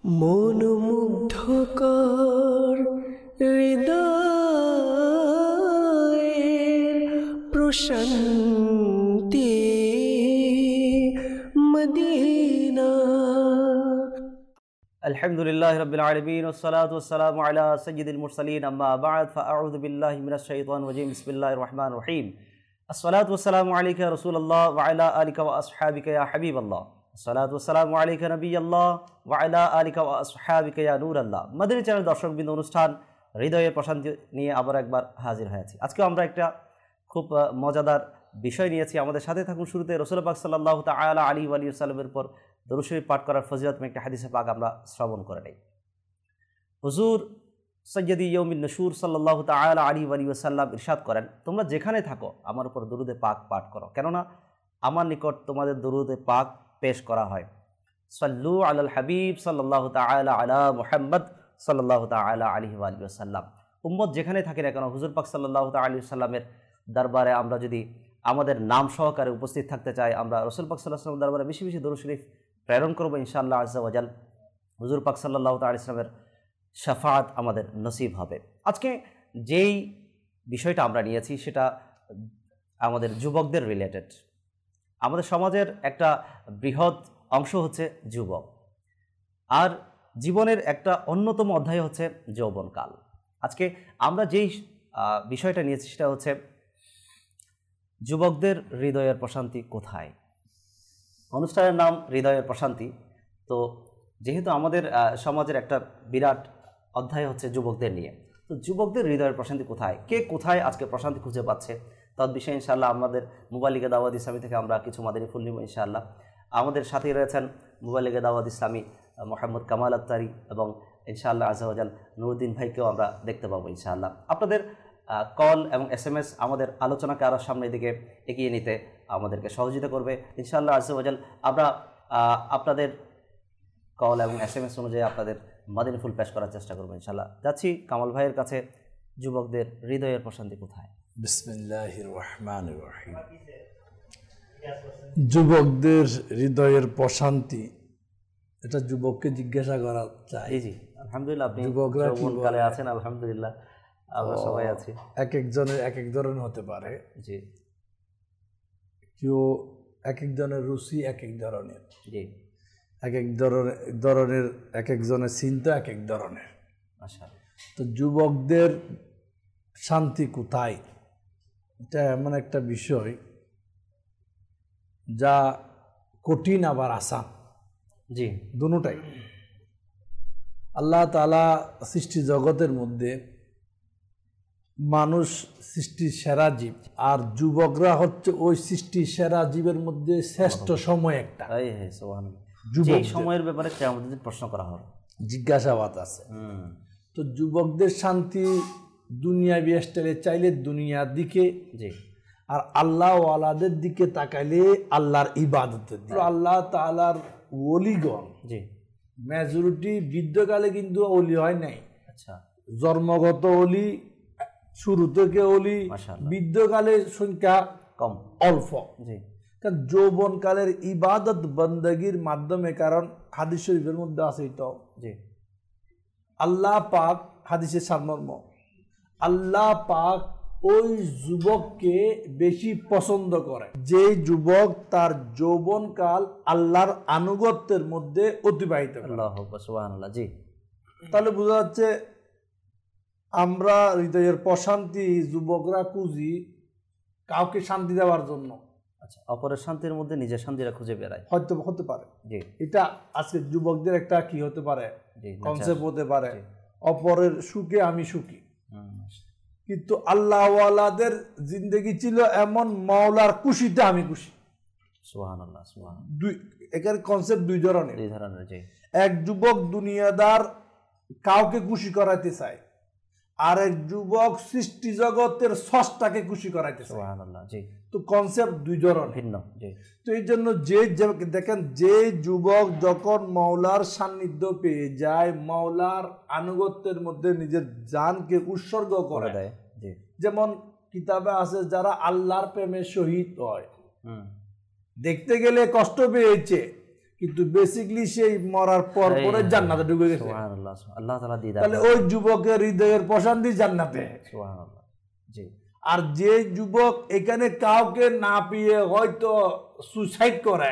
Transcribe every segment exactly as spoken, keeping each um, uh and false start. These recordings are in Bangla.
মনোমুগ্ধকর হৃদয়ের প্রশান্তি মদিনা। আলহামদুলিল্লাহি রাব্বিল আলামিন ওয়াসসালাতু ওয়াসসালামু আলা সাইয়্যিদিল মুরসালিন আম্মা বা'দ ফাআউযু বিল্লাহি মিনাশ শাইতানির রাজীম বিসমিল্লাহির রহমানির রহিম। আসসালাতু ওয়াসসালামু আলাইকা ইয়া রাসূলুল্লাহ ওয়া আলা আলিকা ওয়া আসহাবিকা ইয়া হাবিবাল্লাহ। আসসালাতু ওয়াসসালামু আলাইকা নবিয়াল্লাহ ওয়া আলা আলিকা ওয়া আসহাবিকা ইয়া নূরাল্লাহ। মাদানী চ্যানেল দর্শকবৃন্দ, অনুষ্ঠান হৃদয়ের প্রশান্তি নিয়ে আবার একবার হাজির হয়েছি। আজকে আমরা একটা খুব মজাদার বিষয় নিয়েছি। আমাদের সাথে থাকুন। শুরুতে রাসূল পাক সাল্লাল্লাহু তাআলা আলাইহি ওয়া সাল্লামের উপর দরুদ শরীফ পাঠ করার ফজিলত একটা হাদিসে পাক আমরা শ্রবণ করে নেই। হুজুর সাইয়্যিদি ইয়াউমিন নুশুর সাল্লাল্লাহু তাআলা আলাইহি ওয়া সাল্লাম ইরশাদ করেন, তোমরা যেখানে থাকো আমার উপর দরুদে পাক পাঠ করো, কেননা আমার নিকট তোমাদের দরুদে পাক পেশ করা হয়। সাল্লু আলাল হাবিব সাল্লাল্লাহু তাআলা আলা মুহাম্মদ সাল্লাল্লাহু তাআলা আলাইহি ওয়া সাল্লাম। উম্মত যেখানে থাকে না কেন, হুজুর পাক সাল্লাল্লাহু তাআলা আলাইহি সাল্লামের দরবারে আমরা যদি আমাদের নাম সহকারে উপস্থিত থাকতে চাই, আমরা রাসূল পাক সাল্লাল্লাহু আলাইহি ওয়াসাল্লামের দরবারে বেশি বেশি দরুদ শরীফ প্রেরণ করবো ইনশাআল্লাহ আজ্জা ওয়া জাল। হুজুর পাক সাল্লাল্লাহু তাআলা আলাইহি ওয়াসাল্লামের শাফাআত আমাদের নসিব হবে। আজকে যেই বিষয়টা আমরা নিয়েছি সেটা আমাদের যুবকদের রিলেটেড। আমাদের সমাজের একটা বৃহৎ অংশ হচ্ছে যুবক, আর জীবনের একটা অন্যতম অধ্যায় হচ্ছে যৌবনকাল। আজকে আমরা যেই বিষয়টা নিয়েছি সেটা হচ্ছে যুবকদের হৃদয়ের প্রশান্তি কোথায়। অনুষ্ঠানের নাম হৃদয়ের প্রশান্তি। তো যেহেতু আমাদের সমাজের একটা বিরাট অধ্যায় হচ্ছে যুবকদের নিয়ে, তো যুবকদের হৃদয়ের প্রশান্তি কোথায়, কে কোথায় আজকে প্রশান্তি খুঁজে পাচ্ছে, তৎ বিষয়ে ইনশাআল্লাহ আমাদের মুবাল্লিগে দাওয়াত ইসলামী থেকে আমরা কিছু মাদানী ফুল নিব ইনশাআল্লাহ। আমাদের সাথেই রয়েছেন মুবাল্লিগে দাওয়াত ইসলামী মোহাম্মদ কামাল আক্তারি এবং ইনশাআল্লাহ আজ্জা ওয়া জাল নুরুদ্দিন ভাইকেও আমরা দেখতে পাবো ইনশাআল্লাহ। আপনাদের কল এবং এস এম এস আমাদের আলোচনাকে আরও সামনের দিকে এগিয়ে নিতে আমাদেরকে সহযোগিতা করবে ইনশাআল্লাহ আজ্জা ওয়া জাল। আমরা আপনাদের কল এবং এস এম এস অনুযায়ী আপনাদের মাদানী ফুল পেশ করার চেষ্টা করবো ইনশাআল্লাহ। যাচ্ছি কামাল ভাইয়ের কাছে। যুবকদের হৃদয়ের প্রশান্তি কোথায়? বিসমিল্লাহির রহমানির রহিম। যুবকদের হৃদয়ের প্রশান্তি, এটা যুবককে জিজ্ঞাসা করা চাই। জি জি, আলহামদুলিল্লাহ আপনি যৌবনকালে আছেন। আলহামদুলিল্লাহ আমরা সবাই আছি। এক একজনের এক এক ধরনের হতে পারে। জি, কেউ এক একজনের রুচি এক এক ধরনের। জি, এক এক ধরনের ধরনের এক একজনের চিন্তা এক এক ধরনের। আচ্ছা, তো যুবকদের শান্তি কোথায়, এটা এমন একটা বিষয় যা কঠিন আবার আসান। জি, দুটোটাই। আল্লাহ তাআলা সৃষ্টি জগতের মধ্যে মানুষ সৃষ্টির সেরা জীব, আর যুবকরা হচ্ছে ওই সৃষ্টির সেরা জীবের মধ্যে শ্রেষ্ঠ সময় একটা। যুবক সময়ের ব্যাপারে কিয়ামতের দিন প্রশ্ন করা হবে, জিজ্ঞাসাবাদ আছে। তো যুবকদের শান্তি দুনিয়া বিয়াস্টারে চাইলে দুনিয়ার দিকে, জি, আর আল্লাহ ওয়ালাদের দিকে তাকাইলে আল্লাহর ইবাদতের দিকে। আল্লাহ তাআলার ওলিগণ, জি, মেজরিটি বৃদ্ধকালে কিন্তু ওলি হয় নাই। আচ্ছা, জন্মগত ওলি, শুরু থেকে ওলি, বৃদ্ধকালের সংখ্যা কম, অল্প। জি, কারণ যৌবনকালের ইবাদত বন্দেগীর মাধ্যমে, কারণ হাদিস শরীফের মধ্যে আছে তো, জি, আল্লাহ পাক হাদিসের সারমর্ম, আল্লাহ পাক ওই যুবককে বেশি পছন্দ করে যে যুবক তার যৌবনকাল আল্লাহর আনুগত্যের মধ্যে অতিবাহিত করে। আল্লাহু সুবহানাল্লাহ। জি, তাহলে বোঝা যাচ্ছে আমরা হৃদয়ের প্রশান্তি যুবকরা খুঁজি কাউকে শান্তি দেওয়ার জন্য। আচ্ছা, অপরের শান্তির মধ্যে নিজের শান্তিটা খুঁজে বেড়ায়, হয়তো হতে পারে। জি, এটা আজকে যুবকদের একটা কি হতে পারে, কনসেপ্ট হতে পারে, অপরের সুখে আমি সুখী। কিন্তু আল্লাহ ওয়ালাদের জিন্দেগি ছিল এমন, মাওলার খুশিতে আমি খুশি। সুবহানাল্লাহ, সুবহানাল্লাহ। দুই এখানে কনসেপ্ট দুই ধরনের। দুই ধরনের, জি। এক যুবক দুনিয়াদার কাউকে খুশি করাইতে চায়, আর এক যুবক সৃষ্টি জগতের স্রষ্টাকে খুশি করাইতে চায়। সুবহানাল্লাহ, জি। তো কনসেপ্ট দুই ধরনের, ভিন্ন। জি। তো এই জন্য যে দেখেন, যে যুবক যখন মাওলার সান্নিধ্য পেয়ে যায়, মাওলার আনুগত্যের মধ্যে নিজের জানকে উৎসর্গ করে দেয়, যেমন কিতাবে আছে যারা আল্লাহর প্রেমে শহীদ হয়, দেখতে গেলে কষ্ট পেয়েছে কিন্তু বেসিক্যালি সেই মরার পর পরে জান্নাতে ঢুকে গেছে। সুবহানাল্লাহ, আল্লাহ তাআলা দিদার। তাহলে ওই যুবকের হৃদয়ের প্রশান্তি জান্নাতে। সুবহানাল্লাহ। জি। আর যে যুবক এখানে কাউকে না পেয়ে হয়তো সুসাইড করে,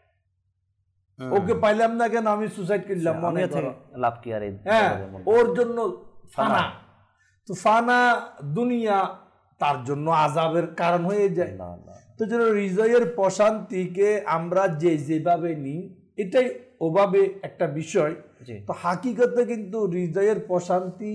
ওকে পাইলাম না কেন আমি সুসাইড করলাম মনে করো, লাভ কি আর এই? হ্যাঁ, ওর জন্য ফানা। তো ফানা দুনিয়া তার জন্য আযাবের কারণ হয়ে যায়। তো জন্য হৃদয়ের প্রশান্তিকে আমরা যে যেভাবে নিই এটাই ওভাবে একটা বিষয়। তো হাকিকতে কিন্তু হৃদয়ের প্রশান্তি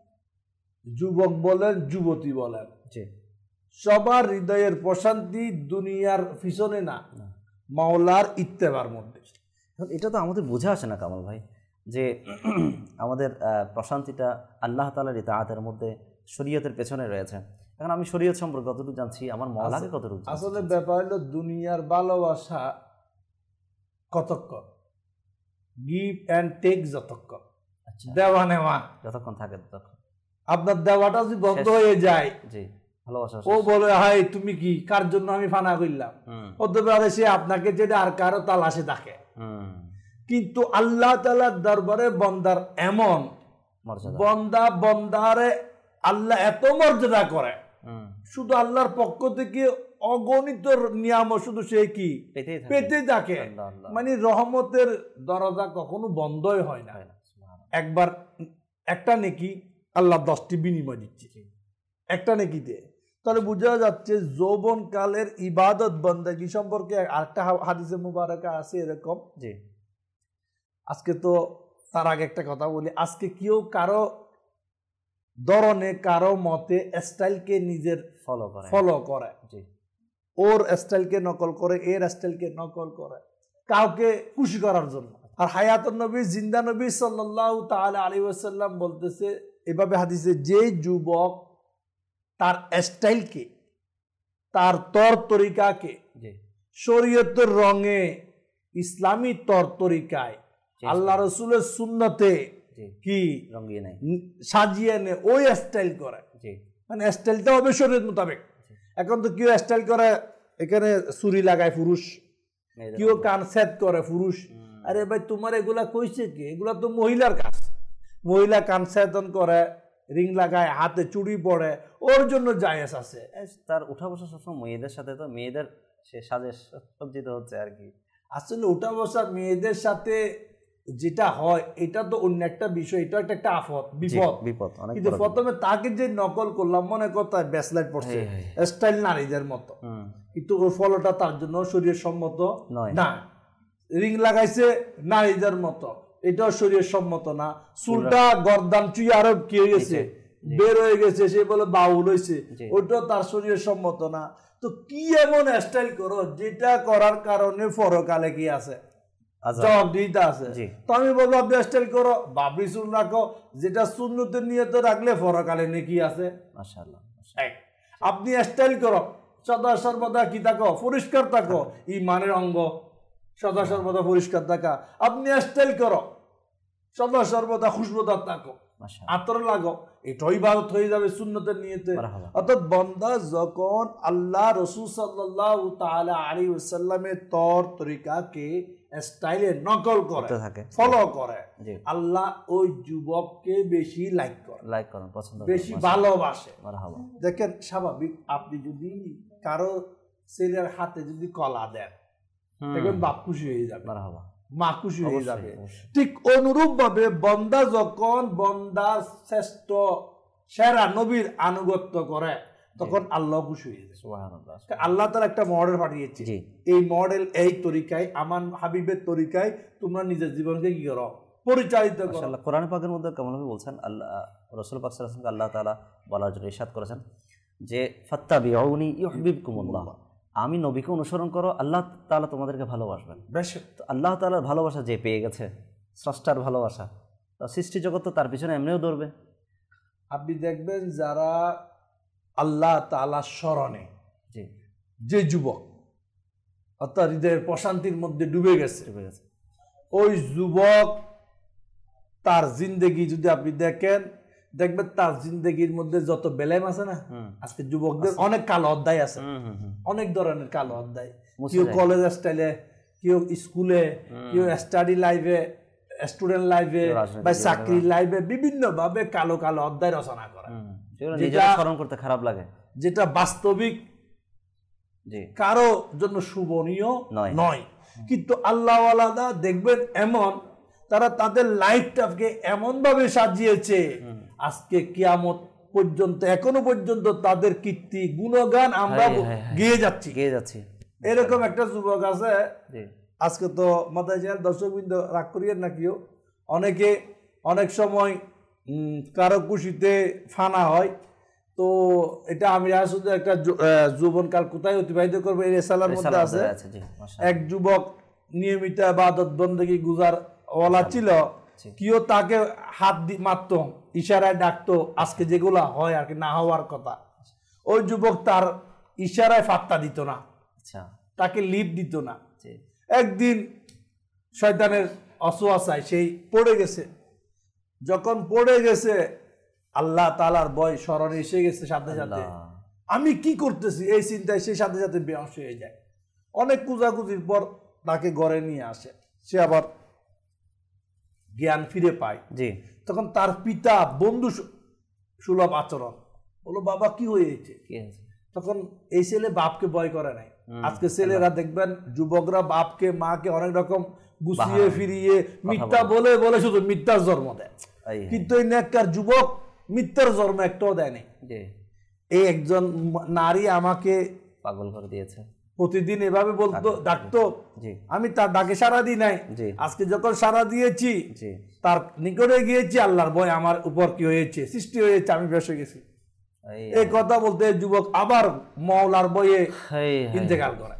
যুবক বলেন যুবতী বলেন সবার হৃদয়ের প্রশান্তি দুনিয়ার পিছনে না, মাওলার ইত্তেবার মধ্যে। এটা তো আমাদের বোঝা আসে না কামাল ভাই, যে আমাদের প্রশান্তিটা আল্লাহ তাআলার ইতাআতের মধ্যে শরীয়তের পেছনে রয়েছে। এখন আমি শরীয়ত সম্পর্কে কতটুকু জানছি, আমার মাওলাকে কতটুকু জানছি। আসলে ব্যাপার হলো দুনিয়ার ভালোবাসা কতক্ষণ, গিভ অ্যান্ড টেক যতক্ষণ, দেওয়া নেওয়া যতক্ষণ থাকে ততক্ষণ। আপনার দেওয়াটা যদি বন্ধ হয়ে যায়, জি, ভালোবাসা ও বলে হাই তুমি কি কার জন্য আমি ফানা করলাম, হতে পারে সে আপনাকে যেটা আর কারো তালাশে থাকে। কিন্তু আল্লাহ তাআলার দরবারে বন্দার এমন বন্দা বন্দারে আল্লাহ এত মর্যাদা করে, শুধু আল্লাহর পক্ষ থেকে অগণিত নিয়ামত শুধু সে কি পেতে থাকে, মানে রহমতের দরজা কখনো বন্ধই হয় না। একবার একটা নেকি আল্লাহ দশটি বিনিময় দিচ্ছে একটা নেকিতে। তাহলে বোঝা যাচ্ছে যৌবন কালের ইবাদত বন্দেগী সম্পর্কে আরেকটা হাদিসে মুবারকা আছে এরকম। জি, আজকে তো তার আগে একটা কথা বলি, আজকে কেউ কারো ধরনে কারো মতে স্টাইলকে নিজের ফলো করে ফলো করে ওর স্টাইলকে নকল করে, এর স্টাইলকে নকল করে কাউকে খুশি করার জন্য। আর হায়াতুন নবী জিন্দা নবী সাল্লাল্লাহু তাআলা আলাইহি ওয়াসাল্লাম বলতেছে এভাবে হাদিসে, যে যুবক তার স্টাইলকে, তার তর তরিকাকে শরীয়তের রঙে, ইসলামী তর তরিকায়, আল্লাহ রসুলের সুন্নতে কি সাজিয়ে নে, ওই স্টাইল করে, মানে স্টাইলটা হবে শরীয়ত মোতাবেক। এখন তো কেউ স্টাইল করে এখানে ছুরি লাগায় পুরুষ, কেউ কান সেট করে পুরুষ। আরে ভাই তোমার এগুলা কইছে কি? এগুলা তো মহিলার কাজ। মহিলা কান সেতন করে, রিং লাগায়, হাতে চুড়ি পরে, ওর জন্য জায়েজ আছে। তার উঠা বসা সবসময় মেয়েদের সাথে, তো মেয়েদের সে সাজে সজ্জিত হচ্ছে আর কি। আসলে উঠা বসা মেয়েদের সাথে যেটা হয় এটা তো অন্য একটা বিষয়, এটা একটা একটা আফত বিপদ বিপদ। কিন্তু প্রথমে তাকে যে নকল করলাম, মনে কথা ব্যাসলাইট পড়ছে স্টাইল নারীদের মতো, কিন্তু ওর ফলটা তার জন্য শরীর সম্মত না। রিং লাগাইছে নারীদের মতো, এটাও শরীর সম্মত না। চুলটা গর্দান চুই আরো কি হয়ে গেছে, বের হয়ে গেছে, সে বলে বাউল হয়েছে, ওইটাও তার শরীর সম্মত না। তো কি এমন স্টাইল করো যেটা করার কারণে পরকালে কি আছে, জবাব দিতে আছে। তো আমি বলবো আপনি স্টাইল করো, বাবরি চুল রাখো, যেটা সুন্নতের নিয়ত রাখলে পরকালে নেকি আছে। মাশাআল্লাহ। আপনি স্টাইল করো, সদা সর্বদা কি থাকো, পরিষ্কার থাকো, ইমানের অঙ্গ সদা সর্বদা পরিষ্কার থাকা। আপনি স্টাইল করো, সদা সর্বদা খুশবুদার থাকো, আতর লাগো, এটাই ইবাদত হয়ে যাবে সুন্নতের নিয়তে। অর্থাৎ বান্দা যখন আল্লাহ রাসূল সাল্লাল্লাহু তাআলা আলাইহি ওয়াসাল্লামের তর তরিকাকে স্টাইলে নকল করে থাকে, ফলো করে, আল্লাহ ওই যুবককে বেশি লাইক করে, লাইক করেন, পছন্দ করেন, বেশি ভালোবাসে। মারহাবা। দেখেন স্বাভাবিক, আপনি যদি কারো ছেলের হাতে যদি কলা দেন, দেখবেন বাপ খুশি হয়ে যাবে, মারহাবা, মা খুশি হয়ে যাবে। ঠিক অনুরূপ ভাবে বন্দা যখন বন্দার শ্রেষ্ঠ সেরা নবীর আনুগত্য করে, তখন আল্লাহ খুশি হয়ে যায়। সুবহানাল্লাহ। আল্লাহ তাআলা একটা মডেল পাঠিয়েছে, এই মডেল এই তরিকায়, আমার হাবিবের তরিকায় তোমরা নিজের জীবনকে কি করো, পরিচালিত করো। মাশাআল্লাহ। কোরআন পাকের মধ্যে কেমন ভাবে বলছেন, আল্লাহ রাসূল পাক সাল্লাল্লাহু আলাইহি ওয়াসাল্লাম আল্লাহ তাআলা বলার জন্য ইরশাদ করেছেন যে ফাত্তাবিউনি ইউহিব্বুকুমুল্লাহ, আমি নবীকে অনুসরণ করো, আল্লাহ তাআলা তোমাদেরকে ভালোবাসবেন। বেশ, তো আল্লাহ তাআলার ভালোবাসা যে পেয়ে গেছে, স্রষ্টার ভালোবাসা, তো সৃষ্টি জগৎ তো তার পিছনে এমনিও দৌড়বে। আপনি দেখবেন যারা আল্লাহ তাআলার স্মরণে, যে যুবক অর্থাৎ হৃদয়ের প্রশান্তির মধ্যে ডুবে গেছে, ডুবে গেছে ওই যুবক তার জিন্দেগি যদি আপনি দেখেন, দেখবেন তার জিন্দেগির মধ্যে যত বেলাইম আছে না, আজকে যুবকদের অনেক কালো অধ্যায় আছে, অনেক ধরনের কালো অধ্যায়। কেউ কলেজ স্টাইলে, কেউ স্কুলে, কেউ স্টাডি লাইফে, স্টুডেন্ট লাইফে বা চাকরি লাইফে বিভিন্ন ভাবে কালো কালো অধ্যায় রচনা করে, যেটা স্মরণ করতে খারাপ লাগে, যেটা বাস্তবিক কারো জন্য শুভনীয় নয়। কিন্তু আল্লাহওয়ালারা দেখবেন এমন, তারা তাদের লাইফটাকে এমন ভাবে সাজিয়েছে আজকে কিয়ামত পর্যন্ত, এখনো পর্যন্ত তাদের কীর্তি গুণগান আমরা গেয়ে যাচ্ছি গেয়ে যাচ্ছি এরকম একটা যুবক আছে। আজকে তো মাথায় যায় দর্শকবৃন্দ রাগ করিয়েন না কেউ, অনেকে অনেক সময় কারো খুশিতে ফানা হয়, তো এটা আমি শুধু একটা যৌবনকাল কোথায় অতিবাহিত করবো এই রেসালার মধ্যে আছে। এক যুবক নিয়মিত ইবাদত বন্দেগী গুজার ওয়ালা ছিল, কেউ তাকে হাত দি মারতো, ইশারায় ডাকতো, আজকে যেগুলা হয় আর কি না হওয়ার কথা, ওই যুবক তার ইশারায় ফাত্তা দিত না, তাকে লিড দিত না। একদিন শয়তানের অসুয়াশায় সেই পড়ে গেছে, যখন পড়ে গেছে আল্লাহ তাআলার ভয় স্মরণে এসে গেছে, সাথে সাথে আমি কি করতেছি এই চিন্তায় সেই সাথে সাথে বেহুশ হয়ে যায়। অনেক কুজাকুজির পর তাকে ঘরে নিয়ে আসে, সে আবার জ্ঞান ফিরে পায়। জি, তখন তার পিতা বন্ধু সুলভ আচরণ, বলো বাবা কি হয়েছে? তখন এই ছেলে বাপকে ভয় করে নাই। আজকে ছেলেরা দেখবেন যুবকরা বাপকে মাকে অনেক রকম গুছিয়ে ফিরিয়ে মিথ্যা বলে বলে শুধু মিথ্যার জন্ম দেয়, কিন্তু এই নেককার যুবক মিথ্যার জন্ম একটাও দেয় নাই। এই একজন নারী আমাকে পাগল করে দিয়েছে, প্রতিদিন এভাবে বলতো, ডাকতো, আমি তার ডাকে সাড়া দিই নাই। আজকে যখন সাড়া দিয়েছি, তার নিকটে গিয়েছি, আল্লাহর ভয় আমার উপর কি হয়েছে সৃষ্টি হয়েছে, আমি বেঁচে গেছি। এই কথা বলতে যুবক আবার মাওলার বয়ে ইন্তেকাল করে।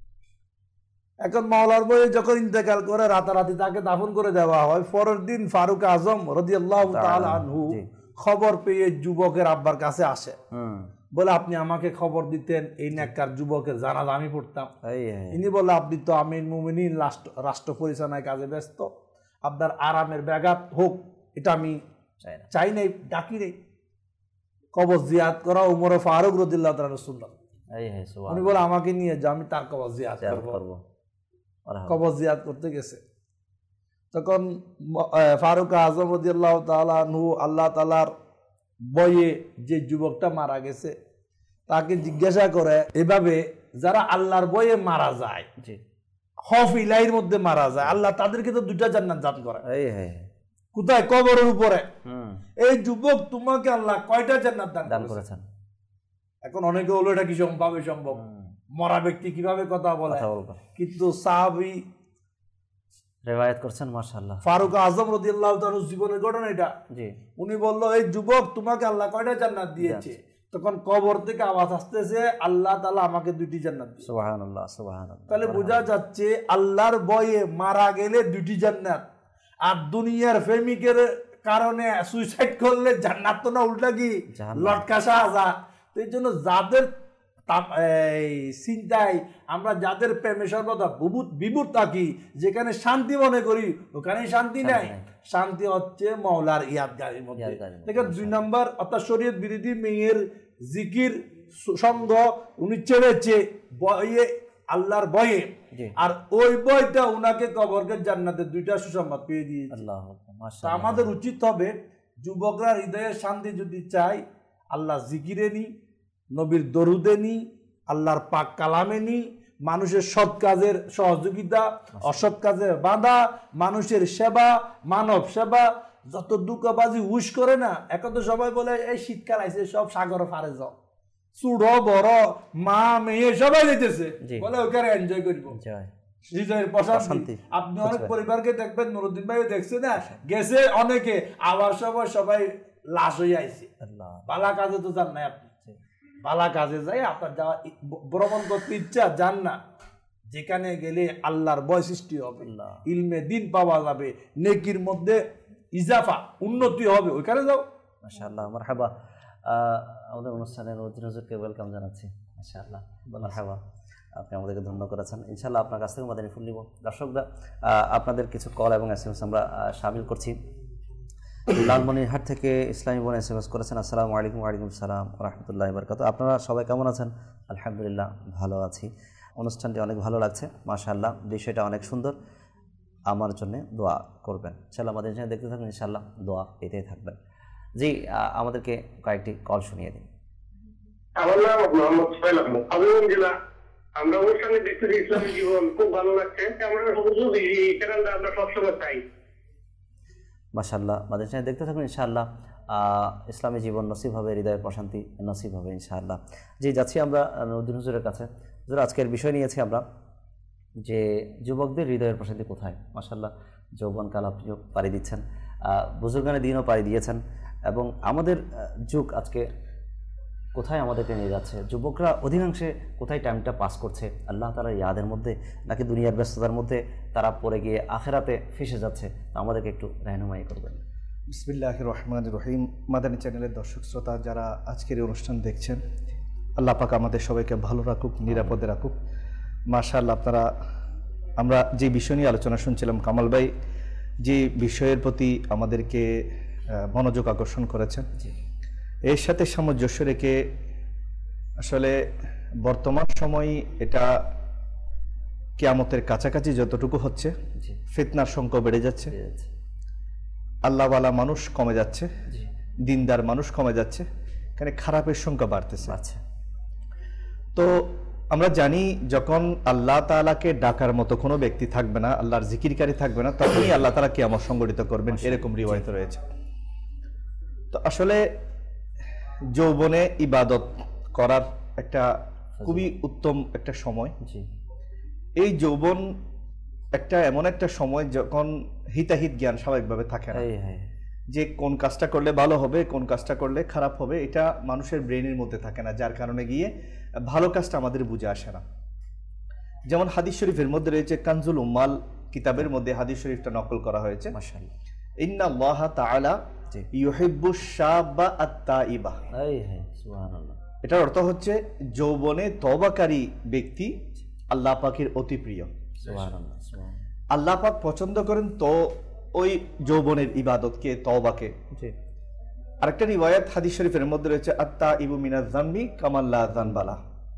এখন মাওলার বয়ে যখন ইন্তেকাল করে রাতারাতি তাকে দাফন করে দেওয়া হয়। পরের দিন ফারুক আজম রাদিয়াল্লাহু তাআলা আনহু খবর পেয়ে যুবকের আব্বার কাছে আসে, বলে আপনি আমাকে খবর দিতেন এই নেককার যুবকের জানাজা আমি পড়তাম। ইনি বলে আপনি তো আমির মুমিনিন, রাষ্ট্র পরিচালনায় কাজে ব্যস্ত, আপনার আরামের ব্যাঘাত হোক এটা আমি চাই নাই, ডাকি নেই। কবর জিয়ারত করা উমর ফারুক রাদিয়াল্লাহু তাআলা সুন্নাত। উনি বলে আমাকে নিয়ে যাও, আমি তার কবর জিয়ারত করব। কবর জিয়ারত করতে গেছে, তখন ফারুক আজম রাদিয়াল্লাহু তাআলা আনহু আল্লাহ তাআলার বয়ে যে যুবকটা মারা গেছে তাকে জিজ্ঞাসা করে, এভাবে যারা আল্লাহর বয়ে মারা যায়, খৌফ ইলাহির মধ্যে মারা যায়, আল্লাহ তাদেরকে তো দুইটা জান্নাত দান করে। কোথায়? কবরের উপরে। এই যুবক তোমাকে আল্লাহ কয়টা জান্নাত দান করেছেন? এখন অনেকে হলো এটা কি সম্ভব? সম্ভব মরা ব্যক্তি কিভাবে কথা বলে, কিন্তু সাহাবী রিওয়ায়াত করছেন মাশাআল্লাহ ফারুক আজম রাদিয়াল্লাহু তাআলা জীবনের ঘটনা এটা। জি, উনি বলল এই যুবক তোমাকে আল্লাহ কয়টা জান্নাত দিয়েছে? তখন কবর থেকে আওয়াজ আসতেছে আল্লাহ তাআলা আমাকে দুটি জান্নাত দিয়েছে। সুবহানাল্লাহ সুবহানাল্লাহ। তাহলে বোঝা যাচ্ছে আল্লাহর ভয়ে মারা গেলে দুটি জান্নাত, আর দুনিয়ার প্রেমিকের কারণে সুইসাইড করলে জান্নাত তো না, উল্টা কি লটকা সাজা। তো এই জন্য যাদের চিন্তায় আমরা যাদের প্রেমে সর্বদা বিভূত থাকি, যেখানে শান্তি মনে করি ওখানে শান্তি নাই। শান্তি হচ্ছে মাওলার ইয়াদগারের মধ্যে। দেখেন দুই নম্বর অর্থাৎ শরীয়ত বিরোধী মেয়ের জিকির সঙ্গ উনি ছেড়েছে বয়ে, আল্লাহর বয়ে, আর ওই বইটা উনাকে কবরকে জান্নাতের দুইটা সুসংবাদ পেয়ে দিয়েছে। আমাদের উচিত হবে যুবকরা হৃদয়ের শান্তি যদি চাই, আল্লাহ জিকিরে নি, নবীর দরুদে নি, আল্লাহর পাক কালামে নি, মানুষের সৎ কাজের সহযোগিতা, অসৎ কাজের বাধা, মানুষের সেবা, মানব সেবা, যত দুঃখবাজি উস করে না। এখন তো সবাই বলে এই শীতকাল আইছে সব সাগর পারে যাও, ছোট বড় মা মেয়ে সবাই যেতেছে, বলে ওখানে এনজয় করবো হৃদয়ের প্রশান্তি। আপনি অনেক পরিবারকে দেখবেন, নুরুদ্দিন ভাই দেখছে না, গেছে অনেকে, আবার সবাই সবাই লাশ হয়ে আইছে। বালা কাজে তো যান নাই আপনি, বালা কাজে যাই আপনার যাওয়া ভ্রমণ করতে ইচ্ছা, যান না। যেখানে গেলে আল্লাহর ভয় সৃষ্টি হবে, ইলমে দিন পাওয়া যাবে, নেকির মধ্যে ইজাফা উন্নতি হবে, ওইখানে যাও। মাশাআল্লাহ, মারহাবা। আমাদের অনুষ্ঠানের নজরুল হুজুরকে ওয়েলকাম জানাচ্ছি। মাশাআল্লাহ, মারহাবা, আপনি আমাদেরকে ধন্য করেছেন। ইনশাআল্লাহ আপনার কাছ থেকে মাদানী ফুল নিব। দর্শকরা আপনাদের কিছু কল এবং এস এম এস আমরা শামিল করছি। লালমনিরহাট থেকে ইসলামী বোন এস এম এস করেছেন, আসসালামু আলাইকুম। ওয়ালাইকুম সালাম রাহমাতুল্লাহি ওয়া বারাকাতুহু। আপনারা সবাই কেমন আছেন? আলহামদুলিল্লাহ ভালো আছি। অনুষ্ঠানটি অনেক ভালো লাগছে, মাশাআল্লাহ, বিষয়টা অনেক সুন্দর। আমার জন্য দোয়া করবেন ইনশাআল্লাহ, আমাদের জন্য দেখতে থাকবেন, ইনশাআল্লাহ দোয়া পেতেই থাকবেন। জি, আমাদেরকে কয়েকটি কল শুনিয়ে দিন। আমার নাম মোহাম্মদ সোহেল আহমেদ, আমিন জেলা। আমরা অনুষ্ঠানে দেখতেছি ইসলামী জীবন, খুব ভালো লাগছে। আমরা এই চ্যানেলটা আমরা সবসময় চাই। মাশাআল্লাহ, আমাদের জন্য দেখতে থাকবেন ইনশাআল্লাহ, ইসলামী জীবন নসিব হবে, হৃদয়ের প্রশান্তি নসিব হবে ইনশাআল্লাহ। জি, যাচ্ছি আমরা নূরুদ্দিন হুজুরের কাছে। হুজুর, আজকের বিষয় নিয়েছি আমরা যে যুবকদের হৃদয়ের প্রশান্তি কোথায়। মাশাআল্লাহ, যৌবনকাল আপনিও পাড়ি দিচ্ছেন, বুজুর্গানে দিনও পাড়ি দিয়েছেন, এবং আমাদের যুগ আজকে কোথায় আমাদেরকে নিয়ে যাচ্ছে, যুবকরা অধিকাংশে কোথায় টাইমটা পাস করছে, আল্লাহ তাআলার ইয়াদের মধ্যে নাকি দুনিয়ার ব্যস্ততার মধ্যে তারা পড়ে গিয়ে আখেরাতে ফেসে যাচ্ছে, আমাদেরকে একটু রাহনুমাই করবেন। বিসমিল্লাহির রহমানির রহিম। মাদানী চ্যানেলের দর্শক শ্রোতা যারা আজকের এই অনুষ্ঠান দেখছেন, আল্লাহ পাক আমাদের সবাইকে ভালো রাখুক, নিরাপদে রাখুক। মাশাআল্লাহ, আপনারা আমরা যে বিষয় নিয়ে আলোচনা শুনছিলাম, কামাল ভাই যে বিষয়ের প্রতি আমাদেরকে মনোযোগ আকর্ষণ করেছেন, এর সাথে সামঞ্জস্য রেখে আসলে বর্তমান সময় এটা কিয়ামতের কাছাকাছি যতটুকু হচ্ছে, ফিতনার সংখ্যা বেড়ে যাচ্ছে, আল্লাহওয়ালা মানুষ কমে যাচ্ছে, দিনদার মানুষ কমে যাচ্ছে, এখানে খারাপের সংখ্যা বাড়তেছে। আচ্ছা, তো আমরা জানি যখন আল্লাহ তাআলাকে ডাকার মতো কোনো ব্যক্তি থাকবে না, আল্লাহর জিকিরকারী থাকবে না, তখনই আল্লাহ তাআলা কিয়ামত সংগঠিত করবেন, এরকম রিওয়ায়াত রয়েছে। তো আসলে যৌবনে ইবাদত করার একটা খুবই উত্তম একটা সময়। এই যৌবন একটা এমন একটা সময় যখন হিতাহিত জ্ঞান স্বাভাবিকভাবে থাকে না, যে কোন কাজটা করলে ভালো হবে, কোন কাজটা করলে খারাপ হবে, এটা মানুষের ব্রেনের মধ্যে থাকে না, যার কারণে গিয়ে ভালো কাজটা আমাদের বুঝে আসে না। যেমন হাদিস শরীফের মধ্যে রয়েছে, কানজুল উম্মাল কিতাবের মধ্যে হাদিস শরীফটা নকল করা হয়েছে, মাশাআল্লাহ, ইন্নাল্লাহ তাআলা ইউহিব্বুশ শাবা আত-তাইবা। সুবহানাল্লাহ, এটার অর্থ হচ্ছে যৌবনে তওবাকারী ব্যক্তি আল্লাহ পাকের অতি প্রিয়। সুবহানাল্লাহ, আল্লাহ পাক পছন্দ করেন তো ওই যৌবনের ইবাদতকে, তওবাকে। আরেকটা রিওয়ায়াত হাদিস শরীফের মধ্যে রয়েছে, আত-তাইবু মিনাজ যামবি কামান লা যানবালা।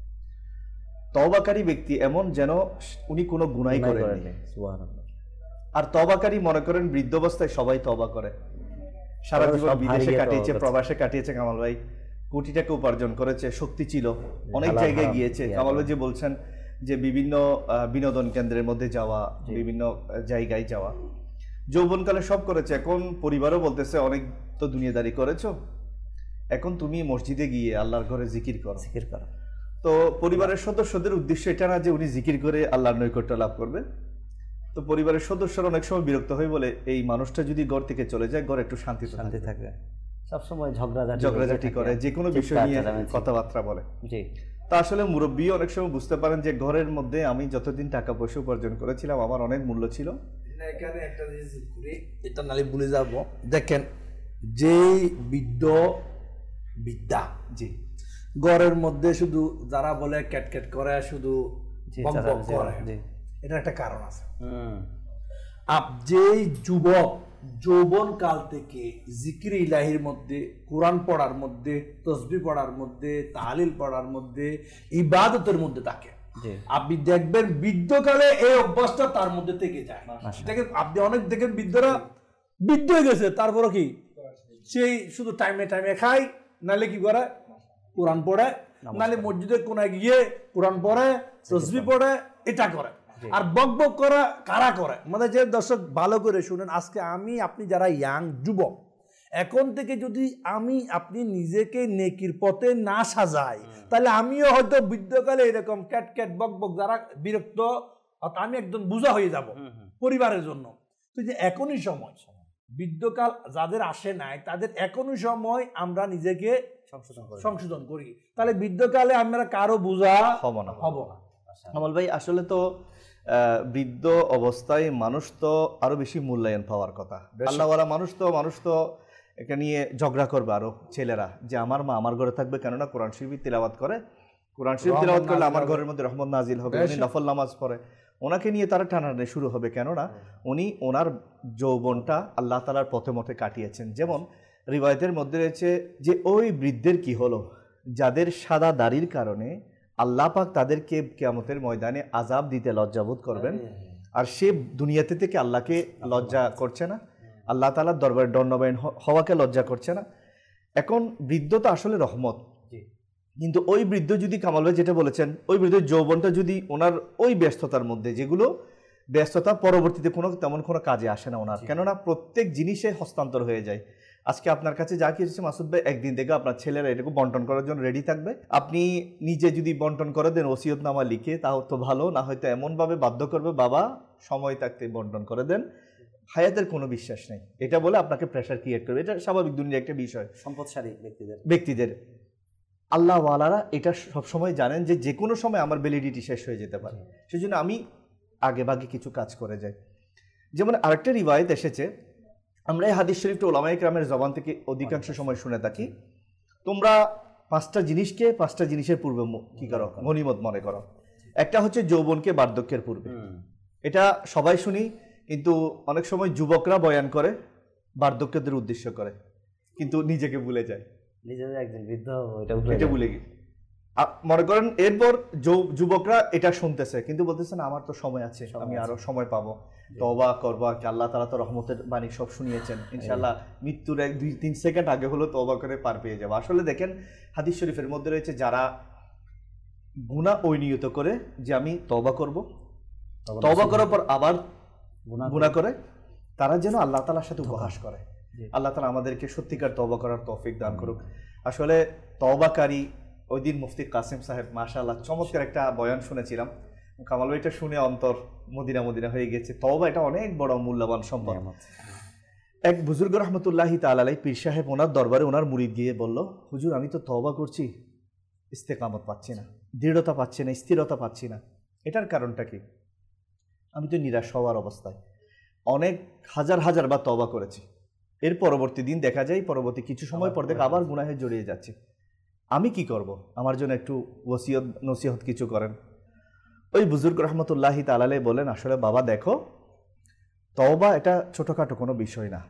তওবাকারী ব্যক্তি এমন যেন উনি কোনো গুনাহ করেননি। সুবহানাল্লাহ। আর তওবাকারী মনে করেন বৃদ্ধ অবস্থায় সবাই তওবা করে, সারা জীবন বিদেশে কাটিয়েছে, প্রবাসে কাটিয়েছে কামাল ভাই, কোটি টাকা উপার্জন করেছে, শক্তি ছিল, অনেক জায়গায় গিয়েছে। কামাল ভাই যে বলছেন যে বিভিন্ন বিনোদন কেন্দ্রের মধ্যে যাওয়া, বিভিন্ন জায়গায় যাওয়া, যৌবনকালে সব করেছে। এখন পরিবারও বলতেছে অনেক তো দুনিয়াদারি করেছো, এখন তুমি মসজিদে গিয়ে আল্লাহর ঘরে জিকির করো, জিকির করো। তো পরিবারের সদস্যদের উদ্দেশ্য এটা না যে উনি জিকির করে আল্লাহর নৈকট্য লাভ করবে। তো পরিবারের সদস্যরা অনেক সময় বিরক্ত হয়ে বলে, এই মানুষটা যদি ঘর থেকে চলে যায়, ঘরে একটু শান্তি শান্তি থাকবে, সবসময় ঝগড়াঝাটি ঝগড়াঝাটি করে, যে কোনো বিষয় নিয়ে কথাবার্তা বলে। জি, তা আসলে মুরব্বী অনেক সময় বুঝতে পারেন যে ঘরের মধ্যে আমি যতদিন টাকা পয়সা উপার্জন করেছিলাম আমার অনেক মূল্য ছিল। এখানে একটা জিনিস এটা নালে ভুলে যাব, দেখেন যেই বৃদ্ধ বিদ্যা, জি, ঘরের মধ্যে শুধু যারা বলে ক্যাটক্যাট করে, শুধু বকবক করে, এটা একটা কারণ আছে। আপ যেই যুবক যৌবন কাল থেকে জিকির ইলাহির মধ্যে, কোরআন পড়ার মধ্যে, তসবিহ পড়ার মধ্যে, তাহলিল পড়ার মধ্যে, ইবাদতের মধ্যে থাকে, আপনি দেখবেন বৃদ্ধকালে এই অভ্যাসটা তার মধ্যে থেকে যায়। দেখেন আপনি অনেক দেখেন বৃদ্ধরা বৃদ্ধ হয়ে গেছে, তারপরে কি সেই শুধু টাইমে টাইমে খায়, নালে কি করে কোরআন পড়ে, নালে মসজিদে কোনায় গিয়ে কোরআন পড়ে, তসবিহ পড়ে, এটা করে। আর বক বক করা কারা করে, মানে যে দর্শক ভালো করে শুনেন, আজকে আমি আপনি যারা ইয়াং যুবক, এখন থেকে যদি আমি আপনি নিজেকে নেকির পথে না সাজাই, তাহলে আমিও হয়তো বৃদ্ধকালে এরকম ক্যাট ক্যাট বক বক যারা বিরক্ত, আমি একদম বোঝা হয়ে যাব পরিবারের জন্য। তো যে এখনই সময়, বৃদ্ধকাল যাদের আসে নাই তাদের এখনই সময় আমরা নিজেকে সংশোধন করি, তাহলে বৃদ্ধকালে আমরা কারো বোঝা হব না হব না কামাল ভাই, আসলে তো বৃদ্ধ অবস্থায় মানুষ তো আরো বেশি মূল্যায়ন পাওয়ার কথা। আল্লাহওয়ালা মানুষ তো মানুষ তো এটা নিয়ে ঝগড়া করবে আরো ছেলেরা, যে আমার মা আমার ঘরে থাকবে, কেননা কোরআন শরীফ তিলাওয়াত করে, কোরআন শরীফ তিলাওয়াত করলে আমার ঘরের মধ্যে রহমত নাজিল হবে, উনি নফল নামাজ পড়ে, ওনাকে নিয়ে তারা টানাটানি শুরু হবে, কেননা উনি ওনার যৌবনটা আল্লাহ তাআলার পথে মতে কাটিয়েছেন। যেমন রিওয়ায়াতের মধ্যে রয়েছে যে ওই বৃদ্ধের কি হলো, যাদের সাদা দাড়ির কারণে আল্লাহ পাক তাদেরকে কিয়ামতের ময়দানে আযাব দিতে লজ্জাবোধ করবেন, আর সে দুনিয়াতে থেকে আল্লাহকে লজ্জা করছে না, আল্লাহ তাআলার দরবারে দণ্ডায়মান হওয়াকে লজ্জা করছে না। এখন বৃদ্ধ তো আসলে রহমত, কিন্তু ওই বৃদ্ধ যদি কামাল ভাই যেটা বলেছেন, ওই বৃদ্ধ যৌবনটা যদি ওনার ওই ব্যস্ততার মধ্যে, যেগুলো ব্যস্ততা পরবর্তীতে কোনো তেমন কোনো কাজে আসে না ওনার, কেননা প্রত্যেক জিনিসে হস্তান্তর হয়ে যায়। আজকে আপনার কাছে যা কিছু মাসুদ ভাই, একদিন থেকে আপনার ছেলেরা এটাকে বন্টন করার জন্য রেডি থাকবে। আপনি নিজে যদি বন্টন করে দেন ওসিয়তনামা লিখে, তাও তো ভালো, না হয়তো এমনভাবে বাধ্য করবে বাবা সময় থাকতে বন্টন করে দেন। হায়াতের কোনো বিশ্বাস নেই, এটা বলে আপনাকে প্রেশার ক্রিয়েট করবে, এটা স্বাভাবিক দুনিয়ার একটা বিষয় সম্পদশালী ব্যক্তিদের ব্যক্তিদের আল্লাহ ওয়ালারা এটা সবসময় জানেন যে যে কোনো সময় আমার ভ্যালিডিটি শেষ হয়ে যেতে পারে, সেই জন্য আমি আগে ভাগে কিছু কাজ করে যাই। যেমন আরেকটা রিওয়ায়েত এসেছে, আমরা এই হাদিস শরীফটা ওলামায়ে কেরামের জবান থেকে অধিকাংশ সময় শুনে থাকি, তোমরা পাঁচটা জিনিসকে পাঁচটা জিনিসের পূর্বে কি করো, গনিমত মনে করো। একটা হচ্ছে যৌবনকে বার্ধক্যের পূর্বে, এটা সবাই শুনি, কিন্তু অনেক সময় যুবকরা বয়ান করে বার্ধক্যদের উদ্দেশ্য করে, কিন্তু নিজেকে ভুলে যায়, নিজেদের একজন বৃদ্ধ এটা ভুলে গিয়ে মনে করেন। এরপর যুবকরা এটা শুনতেছে কিন্তু বলতেছে না আমার তো সময় আছে, আমি আরো সময় পাবো, তওবা করবো, কি আল্লাহ তাআলা তো রহমতের বাণী সব শুনিয়েছেন, ইনশাআল্লাহ মৃত্যুর এক দুই তিন সেকেন্ড আগে হলো তওবা করে পার পেয়ে যাবো। আসলে দেখেন হাদিস শরীফের মধ্যে রয়েছে, যারা গুনাহ ওই নিয়ত করে যে আমি তওবা করব, তওবা করার পর আবার গুনাহ করে, তারা যেন আল্লাহ তাআলার সাথে উপহাস করে। আল্লাহ তাআলা আমাদেরকে সত্যিকার তওবা করার তৌফিক দান করুক। আসলে তওবাকারী, ওই দিন মুফতি কাসিম সাহেব মাশাআল্লাহ চমৎকার একটা বয়ান শুনেছিলাম, কামাল ভাই এটা শুনে অন্তর মদিনা মদিনা হয়ে গেছে। তওবা এটা অনেক বড় মূল্যবান সম্পদ। এক বুজুর্গ রহমতুল্লাহি তাআলা আলাইহি পীর সাহেব ওনার দরবারে ওনার মুরিদ গিয়ে বলল, হুজুর আমি তো তওবা করছি, ইস্তেকামত পাচ্ছি না, দৃঢ়তা পাচ্ছি না, স্থিরতা পাচ্ছি না, এটার কারণটা কি? আমি তো নিরাশ হওয়ার অবস্থায় অনেক হাজার হাজার বার তওবা করেছি, এর পরবর্তী দিন দেখা যায় পরবর্তী কিছু সময় পর থেকে আবার গুনাহে জড়িয়ে যাচ্ছে, আমি কি করব? আমার জন্য একটু ওসিয়ত নসিহত কিছু করেন। ওই বুজুর্গ রহমতুল্লাহি তাআলা আলাইহি বলেন, আসলে বাবা দেখো, তওবা এটা ছোটখাটো কোনো বিষয় না।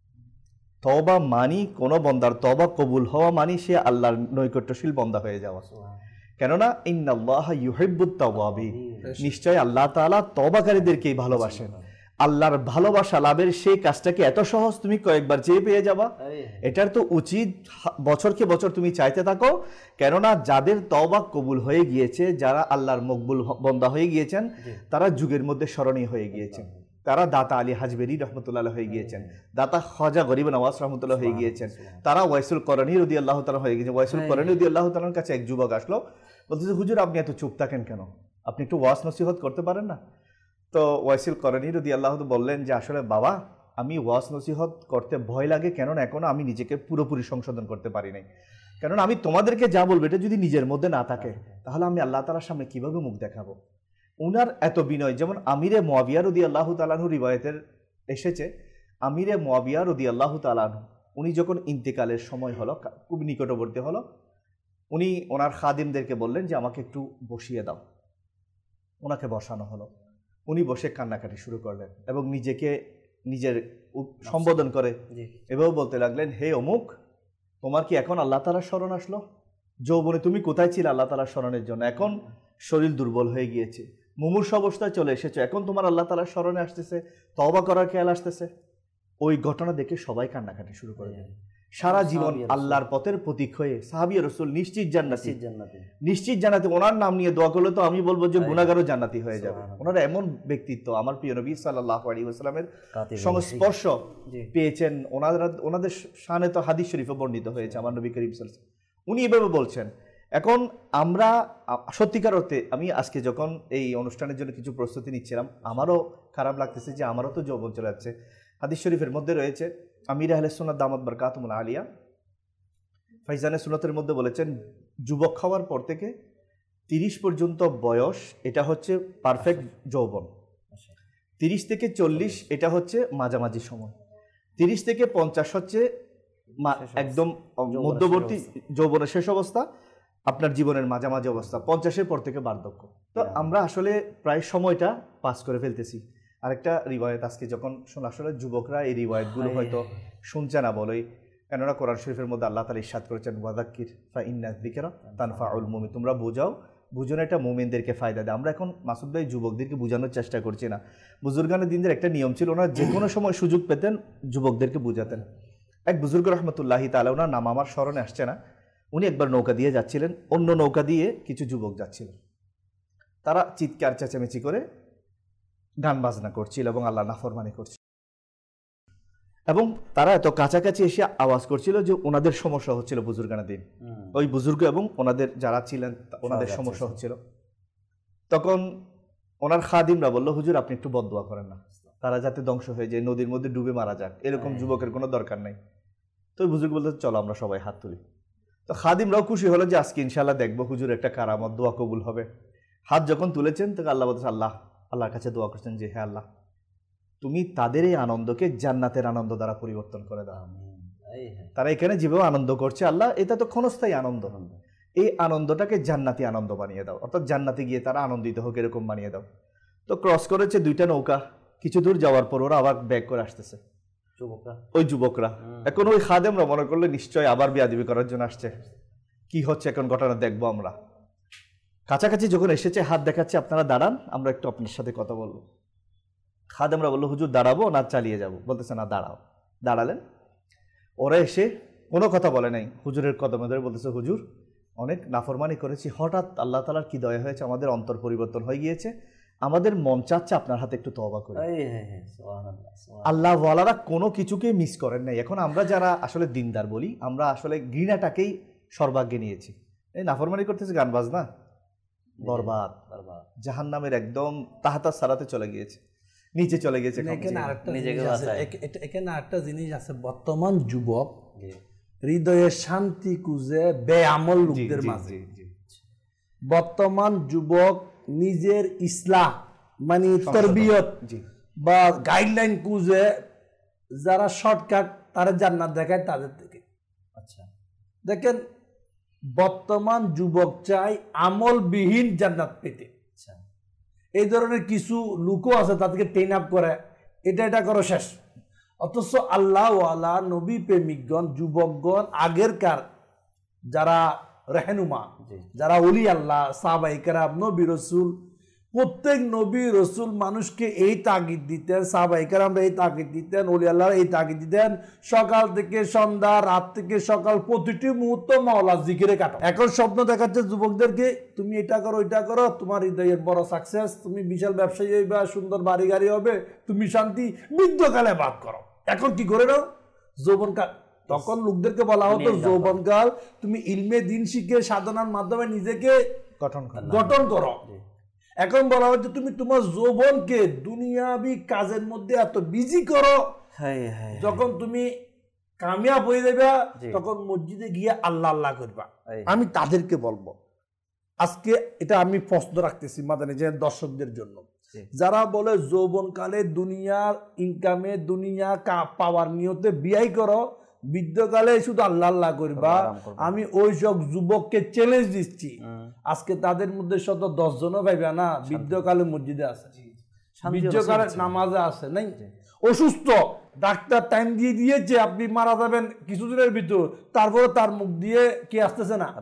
তওবা মানি কোনো বন্দার তওবা কবুল হওয়া মানি সে আল্লাহর নৈকট্যশীল বন্দা হয়ে যাওয়া। কেননা ইন্নাল্লাহা ইউহিব্বুত তাওয়াবিন, নিশ্চয় আল্লাহ তাআলা তওবাকারীদেরকেই ভালোবাসেন। আল্লাহর ভালোবাসা লাভের সেই কাজটাকে এত সহজ তুমি কয়েকবার চেয়ে পেয়ে যাবা? এটার তো উচিত বছরকে বছর তুমি চাইতে থাকো, কেননা যাদের তওবা কবুল হয়ে গিয়েছে, যারা আল্লাহর মকবুল বন্দা হয়ে গিয়েছেন, তারা যুগের মধ্যে স্মরণীয় হয়ে গিয়েছেন। তারা দাতা আলী হাজবেরি রহমতুল্লাহ হয়ে গিয়েছেন, দাতা খাজা গরিব নওয়াজ রহমতুল্লাহ হয়ে গিয়েছেন, তারা ওয়াইসুল করণী রাদিয়াল্লাহু তাআলা হয়ে গিয়েছেন। ওয়াইসুল করণী রাদিয়াল্লাহু তাআলার কাছে এক যুবক আসলো, বলতেছে হুজুর আপনি এত চুপ থাকেন কেন, আপনি একটু ওয়াজ নসিহত করতে পারেন না? তো ওয়াইসুল করণী রাদিয়াল্লাহু তাআলা বললেন যে আসলে বাবা আমি ওয়াজ নসিহত করতে ভয় লাগে, কেননা এখনো আমি নিজেকে পুরোপুরি সংশোধন করতে পারি নাই, কেননা আমি তোমাদেরকে যা বলবো এটা যদি নিজের মধ্যে না থাকে তাহলে আমি আল্লাহ তাআলার সামনে কিভাবে মুখ দেখাবো। উনার এত বিনয়, যেমন আমিরে মুয়াবিয়া রাদিয়াল্লাহু তাআলা আনহু রিওয়ায়াতের এসেছে, আমিরে মুয়াবিয়া রাদিয়াল্লাহু তাআলা আনহু উনি যখন ইন্তেকালের সময় হলো, খুব নিকটবর্তী হলো, উনি ওনার খাদিমদেরকে বললেন যে আমাকে একটু বসিয়ে দাও। ওনাকে বসানো হলো, উনি বসে কান্নাকাটি শুরু করলেন এবং নিজেকে নিজের সম্বোধন করে এভাবে বলতে লাগলেন, হে অমুক, তোমার কি এখন আল্লাহ তাআলার স্মরণ আসলো? যৌবনে তুমি কোথায় ছিলে আল্লাহ তাআলার স্মরণের জন্য? এখন শরীর দুর্বল হয়ে গিয়েছে, মুমূর্ষ অবস্থায় চলে এসেছো, এখন তোমার আল্লাহ তাআলার স্মরণে আসতেছে, তওবা করার খেয়াল আসতেছে। ওই ঘটনা দেখে সবাই কান্নাকাটি শুরু করে দেন। সারা জীবন আল্লাহর পথের প্রতীক হয়ে সাহাবী রাসূল নিশ্চিত জান্নাতি, নিশ্চিত জান্নাতি, ওনার নাম নিয়ে দোয়া করলে তো আমি বলবো যে গুনাহগারও জান্নাতি হয়ে যাবে। ওনারা এমন ব্যক্তিত্ব, আমার প্রিয় নবী সাল্লাল্লাহু আলাইহি ওয়াসাল্লামের সংস্পর্শ পেয়েছেন। ওনারা ওনাদের শানে তো হাদিস শরীফে বর্ণিত হয়েছে, আমার নবী করিম সাল্লাল্লাহু আলাইহি ওয়াসাল্লাম উনি এভাবে বলছেন। এখন আমরা সত্যিকার অর্থে, আমি আজকে যখন এই অনুষ্ঠানের জন্য কিছু প্রস্তুতি নিচ্ছিলাম, আমারও খারাপ লাগতেছে যে আমারও তো যৌবন চলে যাচ্ছে। হাদিস শরীফের মধ্যে রয়েছে, আমির আহলে সুন্নাত দামাত বারকাতুহুল আলিয়া ফাইজানে সুন্নাতের মধ্যে বলেছেন, যুবক হওয়ার পর থেকে তিরিশ পর্যন্ত বয়স এটা হচ্ছে পারফেক্ট যৌবন, তিরিশ থেকে চল্লিশ এটা হচ্ছে মাঝামাঝি সময়, তিরিশ থেকে পঞ্চাশ হচ্ছে একদম মধ্যবর্তী যৌবনের শেষ অবস্থা, আপনার জীবনের মাঝামাঝি অবস্থা, পঞ্চাশের পর থেকে বার্ধক্য। তো আমরা আসলে প্রায় সময়টা পাস করে ফেলতেছি। আরেকটা রিওয়ায়াত আজকে যখন শোনা, আসলে যুবকরা এই রিওয়ায়াতগুলো হয়তো শুনছে না বলেই, কেননা কোরআন শরীফের মধ্যে আল্লাহ তাআলা ইরশাদ করেছেন, ওয়াযাক্কির ফা ইন্না যিকরা তানফাউল মুমিন, তোমরা বোঝাও বুঝুন এটা মুমিনদেরকে ফায়দা দেয়। আমরা এখন মাসুদ ভাই যুবকদেরকে বোঝানোর চেষ্টা করছি না। বুজুর্গানের দিনদের একটা নিয়ম ছিল, ওনারা যে কোনো সময় সুযোগ পেতেন যুবকদেরকে বুঝাতেন। এক বুজুর্গ রহমতুল্লাহি তাআলা, ওনার নাম আমার স্মরণে আসছে না, উনি একবার নৌকা দিয়ে যাচ্ছিলেন, অন্য নৌকা দিয়ে কিছু যুবক যাচ্ছিলেন, তারা চিৎকার চেঁচামেচি করে গান বাজনা করছিল এবং আল্লাহ নাফরমানি করছিল, এবং তারা এত কাছাকাছি এসে আওয়াজ করছিল যে ওনাদের সমস্যা হচ্ছিল বুজুর্গানের দিন, ওই বুজুর্গ এবং ওনাদের যারা ছিলেন ওনাদের সমস্যা হচ্ছিল। তখন ওনার খাদিমরা বলল, হুজুর আপনি একটু বদদুয়া করেন না, তারা যাতে ধ্বংস হয়ে যায়, নদীর মধ্যে ডুবে মারা যাক, এরকম যুবকের কোনো দরকার নেই। তো ওই বুজুর্গ বলতে চলো আমরা সবাই হাত তুলি। তো খাদিমরাও খুশি হলো যে আজকে ইনশাল্লাহ দেখবো হুজুর একটা কারামত, দোয়া কবুল হবে। হাত যখন তুলেছেন তখন আল্লাহ বলতেছে, আল্লাহ আল্লাহর কাছে দোয়া করছেন যে হে আল্লাহ, তুমি তাদের এই আনন্দকে জান্নাতের আনন্দ দ্বারা পরিবর্তন করে দাও। তারা এখানে যেভাবে আনন্দ করছে আল্লাহ, এটা তো ক্ষণস্থায়ী আনন্দ, এই আনন্দটাকে জান্নাতি আনন্দ বানিয়ে দাও, অর্থাৎ জান্নাতে গিয়ে তারা আনন্দিত হোক এরকম বানিয়ে দাও। তো ক্রস করেছে দুইটা নৌকা, কিছু দূর যাওয়ার পর ওরা আবার ব্যাক করে আসতেছে ওই যুবকরা। এখন ওই খাদেমরা মনে করলে নিশ্চয় আবার বিয়াদবি করার জন্য আসছে, কি হচ্ছে এখন ঘটনা দেখবো আমরা। কাছাকাছি যখন এসেছে হাত দেখাচ্ছে, আপনারা দাঁড়ান আমরা একটু আপনার সাথে কথা বলবো। খাদেমরা বললো, হুজুর দাঁড়াবো না চালিয়ে যাব? বলতেছে না দাঁড়াও। দাঁড়ালেন, ওরা এসে কোনো কথা বলে নাই, হুজুরের কদমে ধরে বলতেছে, হুজুর অনেক নাফরমানি করেছি, হঠাৎ আল্লাহ তাআলার কি দয়া হয়েছে, আমাদের অন্তর পরিবর্তন হয়ে গিয়েছে, আমাদের মন চাচ্ছে আপনার হাতে একটু তওবা করি। আল্লাহ ওয়ালারা কোনো কিছুকে মিস করেন নাই। এখন আমরা যারা আসলে দিনদার বলি, আমরা আসলে ঘৃণাটাকেই সর্বাগ্যে নিয়েছি। এই নাফরমানি করতেছে, গান বাজনা, বরবাদ, জাহান্নামের একদম তাহাতা সারাতে চলে গিয়েছে, নিচে চলে গেছে। এখানে আরেকটা জিনিস আছে, বর্তমান যুবক হৃদয়ের শান্তি খুঁজে বেআমল লোকদের মাঝে। বর্তমান যুবক নিজের ইসলাহ মানে তরবিয়ত বা গাইডলাইন খুঁজে, যারা শর্টকাট তারা জান্নাত দেখায় তাদের থেকে। আচ্ছা দেখেন, বর্তমান যুবক চাই আমলবিহীন জান্নাত পেতে। এই ধরনের কিছু লোকও আছে, তাদেরকে ট্রেন আপ করে, এটা এটা করো শেষ। অথচ আল্লাহ ওয়ালা নবী প্রেমিকগণ যুবকগণ আগেরকার যারা রেহনুমা, যারা ওলি আল্লাহ, সাহাবায়ে কেরাম, নবী রসুল, প্রত্যেক নবী রসুল মানুষকে এই তাগিদ দিতেন, সাহাবায়ে কেরামরা এই তাগিদ দিতেন, ওলি আল্লাহ এই তাগিদ দিতেন, সকাল থেকে সন্ধ্যা, রাত থেকে সকাল, প্রতিটি মুহূর্ত মাওলা জিকিরে কাটো। এখন স্বপ্ন দেখাচ্ছে যুবকদেরকে, তুমি এটা করো এটা করো, তোমার হৃদয়ের বড় সাকসেস, তুমি বিশাল ব্যবসায়ী হইবা, সুন্দর বাড়ি গাড়ি হবে, তুমি শান্তি, বৃদ্ধকালে বাদ করো। এখন কি করে নাও যৌবনকাল। তখন লোকদেরকে বলা হতো যৌবনকাল তুমি ইলমে দিন শিখে সাধনার মাধ্যমে নিজেকে গঠন গঠন করো। এখন বলা হচ্ছে তুমি তোমার যৌবনকে দুনিয়াবি কাজের মধ্যে এত বিজি করো, যখন তুমি কামিয়াব হয়ে যাবে তখন মসজিদে গিয়ে আল্লাহ আল্লাহ করবা। আমি তাদেরকে বলবো, আজকে এটা আমি প্রশ্ন রাখতেছি মাদানী যে দর্শকদের জন্য, যারা বলে যৌবনকালে দুনিয়ার ইনকামে দুনিয়া পাওয়ার নিয়তে বিয়াই করো, বৃদ্ধকালে শুধু আল্লাহ আল্লাহ করবা, আমি ওই সব যুবককে চ্যালেঞ্জ দিচ্ছি, আজকে তাদের মধ্যে শত দশ জনও পাইবে না বৃদ্ধকালে মসজিদে আছে, বৃদ্ধকালে নামাজে আছে নাই, অসুস্থ, ডাক্তার টাইম দিয়ে দিয়েছে আপনি মারা যাবেন কিছুদিনের ভিতর, তারপরে তার মুখ দিয়ে কি আসতেছে না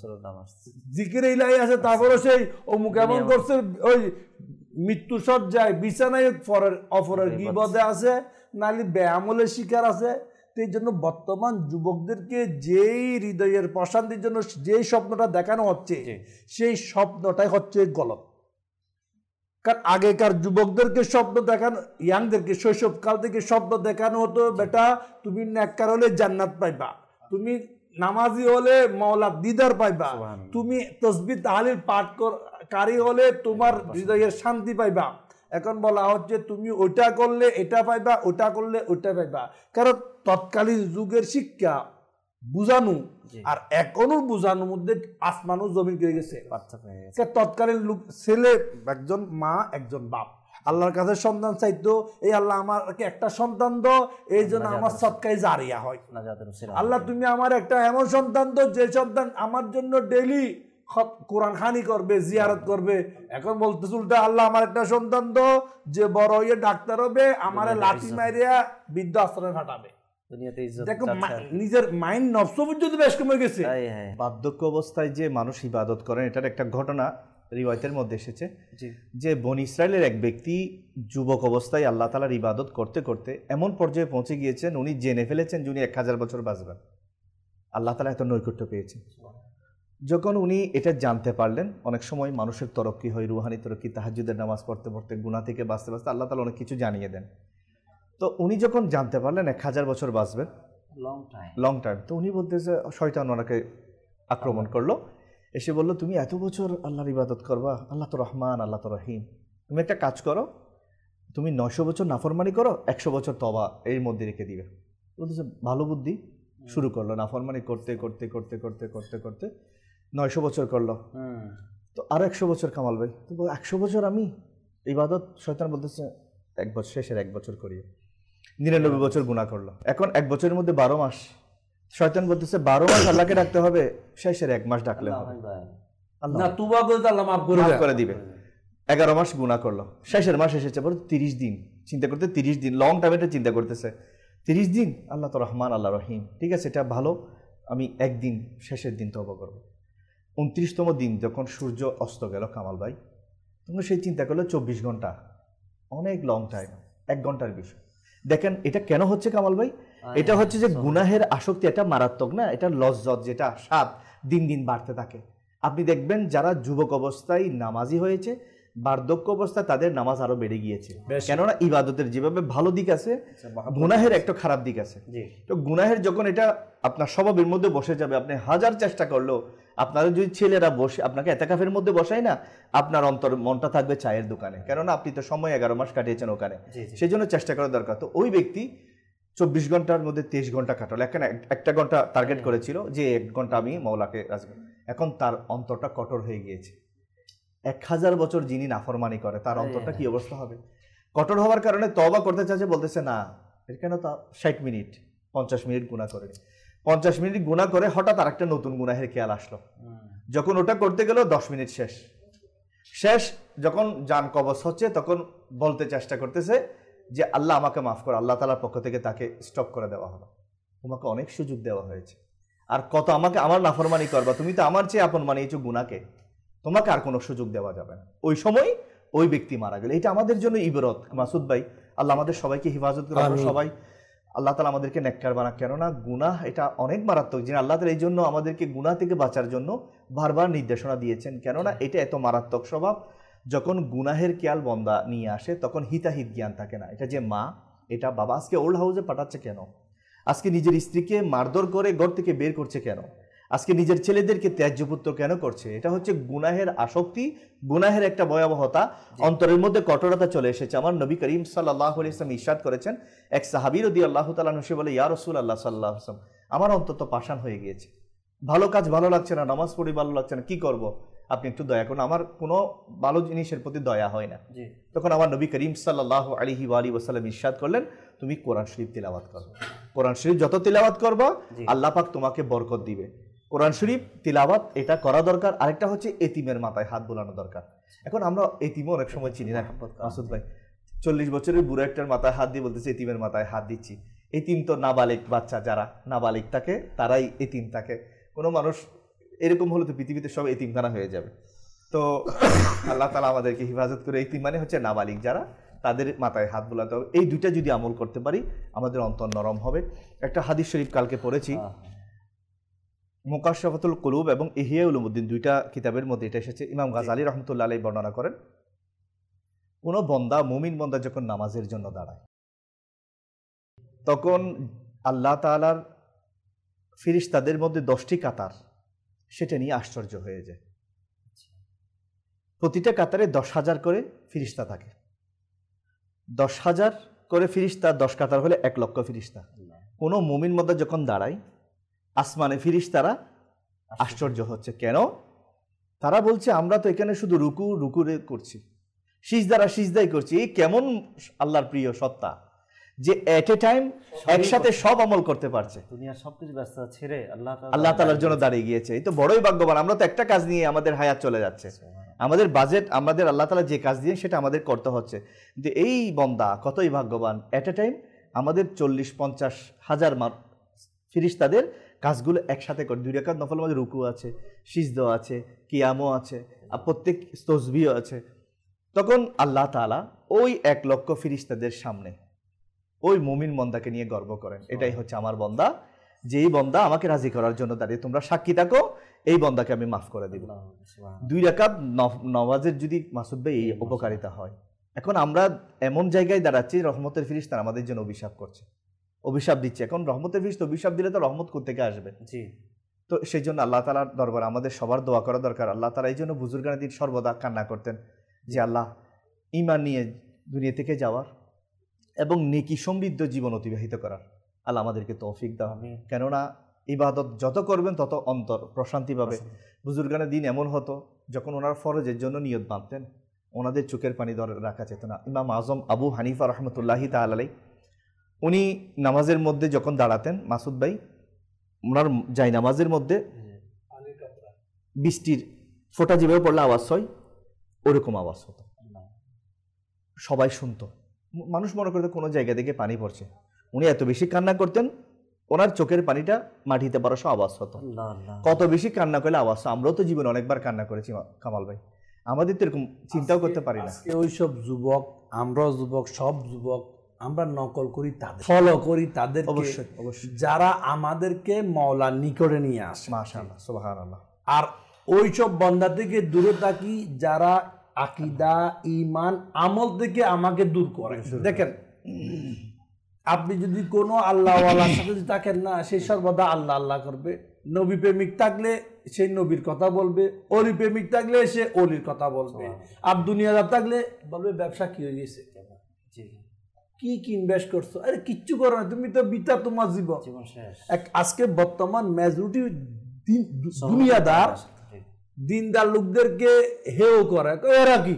জিকির ইলাহি আছে, তারপরে সেই অমুক এমন করছে, ওই মৃত্যু সজ্জায় বিছানায় ফরের অফরের গিবদে আছে, নালি বেআমলের শিকার আছে। এই জন্য বর্তমান যুবকদেরকে যেই হৃদয়ের প্রশান্তির জন্য যেই স্বপ্নটা দেখানো হচ্ছে, সেই স্বপ্নটাই হচ্ছে গলত। কারণ আগেকার যুবকদেরকে স্বপ্ন দেখানো, ইয়াংদেরকে শৈশবকাল থেকে স্বপ্ন দেখানো হতো, বেটা তুমি নেককার হলে জান্নাত পাইবা, তুমি নামাজি হলে মাওলার দিদার পাইবা, তুমি তাসবিহ তাহলিল পাঠ কারি হলে তোমার হৃদয়ের শান্তি পাইবা। এখন বলা হচ্ছে তুমি ওইটা করলে এটা পাইবা, ওটা করলে ওইটা পাইবা। কারণ তৎকালীন যুগের শিক্ষা বুঝানো আর এখনো বুঝানোর মধ্যে আসমান ও জমিন হয়ে গেছে। তৎকালীন লোক ছেলে একজন, মা একজন বাপ, আল্লাহর কাছে সন্তান চাইতো, এই আল্লাহ আমাকে একটা সন্তান দো, এই জন্য আমার সদকায়ে জারিয়া হয়। আল্লাহ তুমি আমার একটা এমন সন্তান দো যে সন্তান আমার জন্য ডেইলি কোরআন খানি করবে, জিয়ারত করবে। এখন বলতেছে উল্টা, আল্লাহ আমার একটা সন্তান দো যে বড় হইয়ে ডাক্তার হবে, আমারে লাঠি মারিয়া বৃদ্ধ আশ্রমে ফাটাবে। দুনিয়াতে ইজ্জত দেখো চাচ্ছে আর- নিজের মাইন্ড নফস পর্যন্ত বেশ কমে গেছে। তাই হ্যাঁ বার্ধক্য অবস্থায় যে মানুষ ইবাদত করেন এটার একটা ঘটনা রিওয়ায়তের মধ্যে এসেছে জি যে বনি ইসরায়েলের এক ব্যক্তি যুবক অবস্থায় আল্লাহ তাআলার ইবাদত করতে করতে এমন পর্যায়ে পৌঁছে গিয়েছেন উনি জেনে ফেলেছেন যে উনি এক হাজার বছর বাঁচবেন। আল্লাহ তাআলা এত নৈকট্য পেয়েছেন। যখন উনি এটা জানতে পারলেন, অনেক সময় মানুষের তরক্কি হয়, রুহানি তরক্কি, তাহাজ্জুদের নামাজ পড়তে পড়তে গুনাহ থেকে বাঁচতে বাঁচতে আল্লাহ তাআলা অনেক কিছু জানিয়ে দেন। তো উনি যখন জানতে পারলেন এক হাজার বছর বাঁচবেন, লং টাইম লং টাইম, তো উনি বলতেছে শয়তান ওনাকে আক্রমণ করলো, এসে বললো তুমি এত বছর আল্লাহর ইবাদত করবা, আল্লাহ তো রহমান, আল্লাহ তো রহিম, তুমি একটা কাজ করো, তুমি নয়শো বছর নাফরমানি করো, একশো বছর তওবা এর মধ্যে রেখে দিবে। বলতেছে ভালো বুদ্ধি। শুরু করলো নাফরমানি করতে করতে করতে করতে করতে করতে নয়শো বছর করলো। তো আরো একশো বছর কামাল ভাই, তো একশো বছর আমি ইবাদত, শয়তান বলতেছে এক বছর, শেষের এক বছর করিয়ে নিরানব্বই বছর গুনাহ করলো। এখন এক বছরের মধ্যে বারো মাস, শয়তান বলতেছে বারো মাস আল্লাহকে ডাকতে হবে, শেষের এক মাস ডাকলে হবে, আল্লাহ না তুবা করে আল্লাহ মাফ করে মাফ দেয়। করে দিবে। এগারো মাস গুনাহ করলো, শেষের মাস এসেছে বলে তিরিশ দিন চিন্তা করতে, তিরিশ দিন লং টাইম এটা চিন্তা করতেছে, তিরিশ দিন আল্লাহ তো রহমান, আল্লাহ রহিম, ঠিক আছে এটা ভালো, আমি একদিন শেষের দিন তওবা করবো। উনত্রিশতম দিন যখন সূর্য অস্ত গেল কামাল ভাই, তোমরা সেই চিন্তা করলে চব্বিশ ঘন্টা, অনেক লং টাইম, এক ঘন্টার বিষয়। দেখেন এটা কেন হচ্ছে কামাল ভাই, এটা হচ্ছে যে গুনাহের আসক্তি, এটা মারাত্মক না, এটা লজ্জত, যেটা স্বাদ দিন দিন বাড়তে থাকে। আপনি দেখবেন যারা যুবক অবস্থায় নামাজি হয়েছে, বার্ধক্য অবস্থায় তাদের নামাজ আরো বেড়ে গিয়েছে, কেননা ইবাদতের যেভাবে ভালো দিক আছে, গুনাহের একটা খারাপ দিক আছে। তো গুনাহের যখন এটা আপনার স্বভাবের মধ্যে বসে যাবে, আপনি হাজার চেষ্টা করলেও, আপনারা যদি ছেলেরা বসে আপনাকে এতেকাফের মধ্যে বসায় না, আপনার অন্তর মনটা থাকবে চায়ের দোকানে, কেননা আপনি তো সময় এগারো মাস কাটিয়েছেন ওখানে, সেই জন্য চেষ্টা করা দরকার। তো ওই ব্যক্তি চব্বিশ ঘন্টার মধ্যে তেইশ ঘন্টা কাটালো, এখন একটা ঘন্টা টার্গেট করেছিল যে এক ঘন্টা আমি মওলাকে রাজগান, এখন তার অন্তরটা কঠোর হয়ে গিয়েছে। এক হাজার বছর যিনি নাফরমানি করে তার অন্তরটা কি অবস্থা হবে? কঠোর হওয়ার কারণে তওবা করতে চাচ্ছে, বলতেছে না এর কেন, তা ষাট মিনিট পঞ্চাশ মিনিট গুনাহ করে, পঞ্চাশ মিনিট গুনাহ করে হঠাৎ আর একটা নতুন গুনাহের খেয়াল আসলো, যখন ওটা করতে গেল দশ মিনিট শেষ শেষ যখন জান কবজ হচ্ছে, তখন বলতে চেষ্টা করতেছে যে আল্লাহ আমাকে মাফ করো, আল্লাহ তাআলার পক্ষ থেকে তাকে স্টপ করে দেওয়া হলো, তোমাকে অনেক সুযোগ দেওয়া হয়েছে, আর কত আমাকে আমার নাফরমানি করবা, তুমি তো আমার চেয়ে আপন মানিয়েছো গুনাহকে, তোমাকে আর কোনো সুযোগ দেওয়া যাবে না। ওই সময় ওই ব্যক্তি মারা গেল। এটা আমাদের জন্য ইবরত মাসুদ ভাই, আল্লাহ আমাদের সবাইকে হিফাজত করে, আমরা সবাই আল্লাহ তাআলা আমাদেরকে নেককার বানাক, কেননা গুনাহ এটা অনেক মারাত্মক জিনিস। আল্লাহ তাআলা এই জন্য আমাদেরকে গুনাহ থেকে বাঁচার জন্য বারবার নির্দেশনা দিয়েছেন, কেননা এটা এত মারাত্মক স্বভাব। যখন গুনাহের খেয়াল বন্দা নিয়ে আসে তখন হিতাহিত জ্ঞান থাকে না, এটা যে মা, এটা বাবা আজকে ওল্ড হাউসে পাঠাচ্ছে কেন, আজকে নিজের স্ত্রীকে মারধর করে ঘর থেকে বের করছে কেন, আজকে নিজের ছেলেদেরকে ত্যাজ্যপুত্র কেন করছে, এটা হচ্ছে গুনাহের আসক্তি, গুনাহের একটা ভয়াবহতা, অন্তরের মধ্যে কঠোরতা চলে এসেছে। আমার নবী করিম সাল্লাল্লাহু আলাইহি ওয়াসাল্লাম ইরশাদ করেছেন, এক সাহাবী রাদিয়াল্লাহু তাআলা আনহু বলে, ইয়া রাসূলুল্লাহ সাল্লাল্লাহু আলাইহি ওয়াসাল্লাম, আমার অন্তর তো পাষাণ হয়ে গিয়েছে, ভালো কাজ ভালো লাগছে না, নামাজ পড়ি ভালো লাগছে না, কি করব, আপনি একটু দয়া করুন, আমার কোনো ভালো জিনিসের প্রতি দয়া হয় না। তখন আমার নবী করিম সাল্লাল্লাহু আলাইহি ওয়া আলিহি ওয়াসাল্লাম ইরশাদ করলেন, তুমি কোরআন শরীফ তিলাওয়াত করো, কোরআন শরীফ যত তিলাওয়াত করবা আল্লাহ পাক তোমাকে বরকত দিবে। কোরআন শরীফ তিলাওয়াত এটা করা দরকার। আরেকটা হচ্ছে এতিমের মাথায় হাত বোলানো দরকার। এখন আমরা এতিমও অনেক সময় চিনি না মাসুদ ভাই, চল্লিশ বছরের বুড়ো একটার মাথায় হাত দিয়ে বলতেছে এতিমের মাথায় হাত দিচ্ছি। এতিম তো নাবালিক বাচ্চা, যারা নাবালিক থাকে তারাই এতিম থাকে। কোনো মানুষ এরকম হলে তো পৃথিবীতে সব এতিমখানা হয়ে যাবে। তো আল্লাহ তাআলা আমাদেরকে হিফাজত করে, এতিম মানে হচ্ছে নাবালিক যারা, তাদের মাথায় হাত বোলাতে হবে। এই দুইটা যদি আমল করতে পারি আমাদের অন্তর নরম হবে। একটা হাদিস শরীফ কালকে পড়েছি, মুকাশশাফাতুল কুলুব এবং ইহয়া উলুমুদ্দিন দুইটা কিতাবের মধ্যে এটা এসেছে। ইমাম গাজালি রহমতুল্লাহ আলাইহি বর্ণনা করেন, কোন বন্দা, মুমিন বন্দা যখন নামাজের জন্য দাঁড়ায় তখন আল্লাহ তাআলার ফেরেশতাদের মধ্যে দশটি কাতার, সেটা নিয়ে আশ্চর্য হয়ে যায়। প্রতিটা কাতারে দশ হাজার করে ফেরেশতা থাকে, দশ হাজার করে ফেরেশতা, দশ কাতার হলে এক লক্ষ ফেরেশতা। কোনো মুমিন বন্দা যখন দাঁড়ায় আসমানে ফেরেশতারা আশ্চর্য হচ্ছে, কেন? তারা বলছে আমরা তো এখানে শুধু রুকু রুকু করছি, সিজদারা সিজদাই করছি, এই কেমন আল্লাহর প্রিয় সত্তা যে এট এ টাইম একসাথে সব আমল করতে পারছে, দুনিয়ার সবকিছু ব্যস্ত ছেড়ে আল্লাহ তাআলা আল্লাহ তাআলার জন্য দাঁড়িয়ে গিয়েছে। এই তো বড়ই ভাগ্যবান। আমরা তো একটা কাজ নিয়ে আমাদের হায়াত চলে যাচ্ছে, আমাদের বাজেট, আমাদের আল্লাহ তাআলা যে কাজ দিয়ে সেটা আমাদের করতে হচ্ছে, কিন্তু এই বন্দা কতই ভাগ্যবান, এট এ টাইম আমাদের চল্লিশ পঞ্চাশ হাজার ফিরিস্তাদের কাজগুলো একসাথে করে। দুই রাকাত নফল নামাজে রুকু আছে, সিজদা আছে, কিয়ামও আছে, আর প্রত্যেক তসবিহও আছে। তখন আল্লাহ তাআলা ওই এক লক্ষ ফিরিস্তাদের সামনে ওই মুমিন বন্দাকে নিয়ে গর্ব করেন, এটাই হচ্ছে আমার বন্দা, যেই বন্দা আমাকে রাজি করার জন্য দাঁড়িয়ে, তোমরা সাক্ষী থাকো, এই বন্দাকে আমি মাফ করে দিব। দুই রাকাত নামাজের যদি মাসুদ ভাই এই উপকারিতা হয়, এখন আমরা এমন জায়গায় দাঁড়াচ্ছি রহমতের ফিরিস্তা আমাদের জন্য অভিশাপ করছে, অভিশাপ দিচ্ছে। এখন রহমতের ফিরিস্তা অভিশাপ দিলে তো রহমত কোত্থেকে আসবে? জি। তো সেই জন্য আল্লাহ তাআলার দরবারে আমাদের সবার দোয়া করা দরকার। আল্লাহ তাআলা এই জন্য বুজুর্গানের দিন সর্বদা কান্না করতেন যে আল্লাহ ঈমান নিয়ে দুনিয়া থেকে যাওয়ার এবং নেকি সমৃদ্ধ জীবন অতিবাহিত করার আল্লাহ আমাদেরকে তৌফিক দাও। কেননা ইবাদত যত করবেন তত অন্তর প্রশান্তি পাবে। বুজুর্গানের দিন এমন হতো যখন ওনার ফরজের জন্য নিয়ত বাঁধতেন, ওনাদের চোখের পানি ধরে রাখা যেত না। ইমাম আজম আবু হানিফা রহমতুল্লাহি তাআলা আলাইহি উনি নামাজের মধ্যে যখন দাঁড়াতেন, মাসুদ ভাই ওনার যাই নামাজের মধ্যে বৃষ্টির ফোঁটা যেভাবে পড়লে আওয়াজ হয় ওরকম আওয়াজ হতো, সবাই শুনতো। মানুষ মনে করতো কোনো জায়গা থেকে পানি পড়ছে। উনি এত বেশি কান্না করতেন, ওনার চোখের পানিটা মাটিতে পড়ার আওয়াজ হতো। কত বেশি কান্না করলে আওয়াজ। আমরাও তো জীবনে অনেকবার কান্না করেছি কামাল ভাই, আমাদের তো এরকম চিন্তাও করতে পারি না। ওইসব যুবক, আমরাও যুবক, সব যুবক আমরা নকল করি, তাদের ফলো করি তাদের, অবশ্যই অবশ্যই, যারা আমাদেরকে মাওলার নিকটে নিয়ে আসে। মাশাআল্লাহ, সুবহানাল্লাহ। আর ওইসব বান্দা থেকে দূরে থাকি যারা আকীদা, ঈমান, আমল থেকে আমাকে দূর করে। দেখেন, আপনি যদি কোনো আল্লাহওয়ালার সাথে যদি থাকেন না, সেই সর্বদা আল্লাহ আল্লাহ করবে। নবী প্রেমিক থাকলে সেই নবীর কথা বলবে, অলি প্রেমিক থাকলে সে অলির কথা বলবে, আর দুনিয়াদার থাকলে বলবে ব্যবসা কি হয়ে গেছে, কি কি ইনভেস্ট করছো, আরে কিচ্ছু করো না, তুমি তো বিতা, তোমার জীবন শেষ। আজকে বর্তমান মেজরিটি দুনিয়াদার দিনদার লোকদেরকে হেও করে, এরা কি,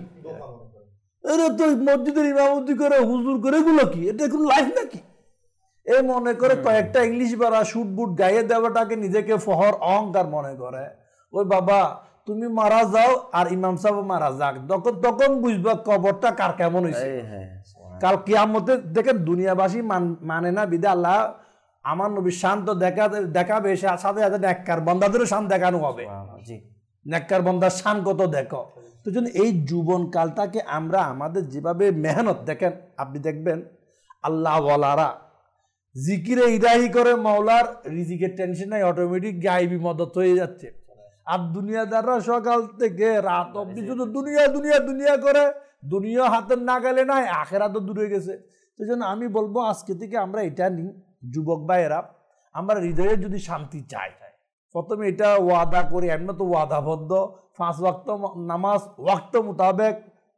এরা তো মসজিদের ইমামতি করে, হুজুর করে, এগুলো কি, এটা কোনো লাইফ নাকি? এ মনে করে কয়েকটা ইংলিশ বাড়া শুট বুট গাইয়ে দেওয়াটাকে নিজেকে ফহর অহংকার মনে করে। ওই বাবা তুমি মারা যাও আর ইমাম সাহেব মারা যাক, তখন তখন বুঝবা কবরটা কার কেমন হয়েছে। কাল কিয়ামতে দেখেন দুনিয়াবাসী মানে না বিদে আল্লাহ আমার নবী শান্ত দেখা দেখাবে, সাথে সাথে নেককার বন্দাদেরও শান দেখানো হবে। নেককার বন্দার শান কত দেখো। তো জন্য এই যৌবনকালটাকে আমরা আমাদের যেভাবে মেহনত, দেখেন আপনি দেখবেন আল্লাহ ওয়ালারা জিকিরে ইলাহি করে মাওলার রিজিকের টেনশন নাই, অটোমেটিক গায়েবী মদত হয়ে যাচ্ছে। আর দুনিয়াদাররা সকাল থেকে রাত অবধি শুধু দুনিয়া দুনিয়া দুনিয়া করে, দুনিয়া হাতের নাগালে নাই, আখেরা তো দূরে গেছে। সেই জন্য আমি বলবো আজকে থেকে আমরা এটা নিই, যুবক ভাইয়েরা, আমরা হৃদয়ে যদি শান্তি চাই, প্রথমে এটা ওয়াদা করি, এমনি তো ওয়াদাবদ্ধ, পাঁচ ওয়াক্ত নামাজ ওয়াক্ত মোতাবেক,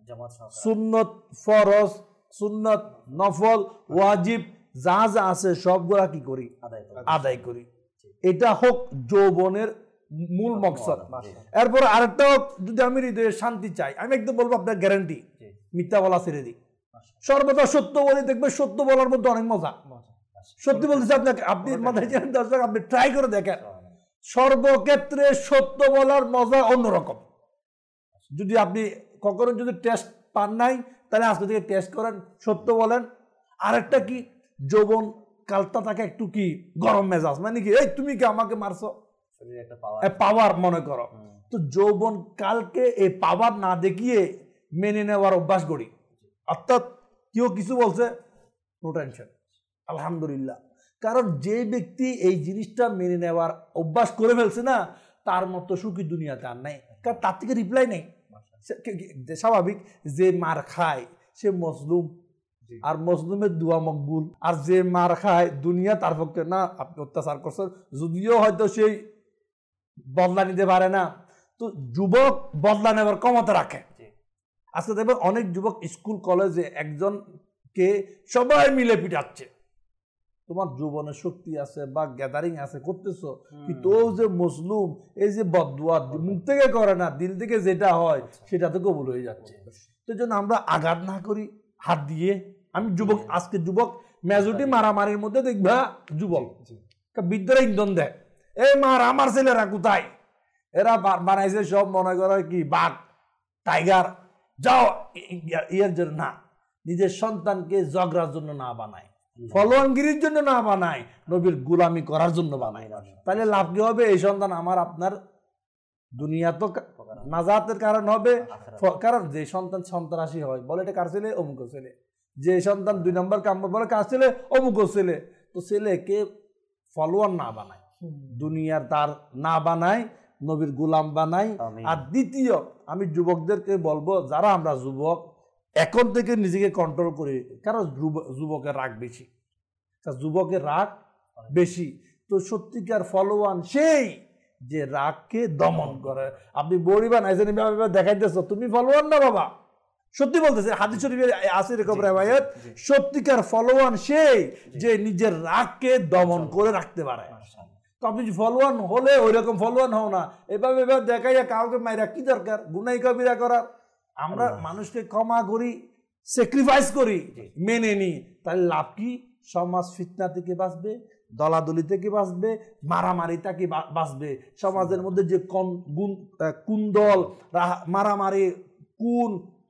সুন্নত ফরজ, সুন্নত নফল, ওয়াজিব যা যা আছে সবগুলা কি করি, আদায় করি। এটা হোক যৌবনের মূল মকসদ। এরপর আরেকটা, যদি আমি হৃদয়ে শান্তি চাই, আমি একদম বলবো আপনার গ্যারান্টি, মিথ্যা বলা ছেড়ে দিই, সর্বদা সত্য বলে দেখবে, সত্য বলার মধ্যে অনেক মজা। সত্যি বলতেছি আপনাকে, আপনি মাথায় দর্শক আপনি ট্রাই করে দেখেন, সর্বক্ষেত্রে সত্য বলার মজা অন্যরকম। যদি আপনি কখনো যদি টেস্ট পান নাই, তাহলে আজকে থেকে টেস্ট করেন, সত্য বলেন। আরেকটা কি, যৌবন কালটা থাকে একটু কি গরম মেজাজ, মানে কি এই তুমি কি আমাকে মারছো, পাওয়ার মনে করো। তো যৌবন কালকে এই পাওয়ার না দেখিয়ে মেনে নেওয়ার অভ্যাস করি। অর্থাৎ কেউ কিছু বলছে, নো টেনশন, আলহামদুলিল্লাহ। কারণ যে ব্যক্তি এই জিনিসটা মেনে নেওয়ার অভ্যাস করে ফেলছে না, তার মতো সুখী দুনিয়াতে আর নাই, কারণ তার থেকে রিপ্লাই নেই। স্বাভাবিক, যে মার খায় সে মজলুম, আর মজলুমের দুয়া মকবুল। আর যে মার খায় দুনিয়া তার পক্ষে না, আপনি অত্যাচার করছেন, যদিও হয়তো সেই বদলা নিতে পারে না। তো যুবক বদলা নেবার ক্ষমতা রাখে। আজকে দেখবেন অনেক যুবক স্কুল কলেজে একজনকে সবাই মিলে পিটাচ্ছে, তোমার যৌবনের শক্তি আছে বা গ্যাদারিং আছে করতেছো, কিন্তু ও যে মুসলুম, এই যে বদদুয়া মুখ থেকে করে না, দিল থেকে যেটা হয় সেটা তো কবুল হয়ে যাচ্ছে। তো জন্য আমরা আঘাত না করি হাত দিয়ে। আমি যুবক, আজকে যুবক মেজরিটি মারামারির মধ্যে দেখবা যুবক বিদ্যুৎ ইন্ধন দেয়, এই মার আমার ছেলেরা কোথায়, এরা বানাইছে সব মনে করে কি বাঘ টাইগার, যাও ইয়ের জন্য না, নিজের সন্তানকে ঝগড়ার জন্য না বানায়, ফলোয়ানগিরির জন্য না বানায়, নবীর গোলামি করার জন্য বানায়। তাহলে লাভ কি হবে? এই সন্তান আমার আপনার দুনিয়া তো নাজাতের কারণ হবে। কারণ যে সন্তান সন্ত্রাসী হয় বলে এটা কার ছেলে? অমুক ছেলে। যে সন্তান দুই নম্বর কাম বলে কার ছেলে? অমুক ছেলে। তো ছেলেকে ফলোয়ার না বানায়, দুনিয়ার তার না বানায়, নবীর গোলাম বানাই। আর দ্বিতীয়, আমি যুবকদেরকে বলবো, যারা আমরা যুবক এখন থেকে নিজেকে কন্ট্রোল করি, কারণ যুবকের রাগ বেশি, যুবকের রাগ বেশি। তো সত্যিকার ফলোয়ান সেই যে রাগকে দমন করে। আপনি বড়ি বানাইছেন দেখাইতেছ, তুমি ফলোয়ান না বাবা, সত্যি বলতেছে, হাদিস শরীফে আছে এরকম রিওয়ায়াত, সত্যিকার ফলোয়ান সেই যে নিজের রাগকে দমন করে রাখতে পারে। তো আপনি ফলোয়ান হলে ওই রকম ফলোয়ান হও না, এভাবে এভাবে দেখাইয়া কাউকে মাইরা কি দরকার? গুনাই কবিরা করার। আমরা মানুষকে ক্ষমা করি, স্যাক্রিফাইস করি, মেনে নিই, তাহলে লাভ কি? সমাজ ফিতনা থেকে বাঁচবে, দলাদলি থেকে বাঁচবে, মারামারি থেকে বাঁচবে। সমাজের মধ্যে যে কুন্দল, মারামারি, কুন,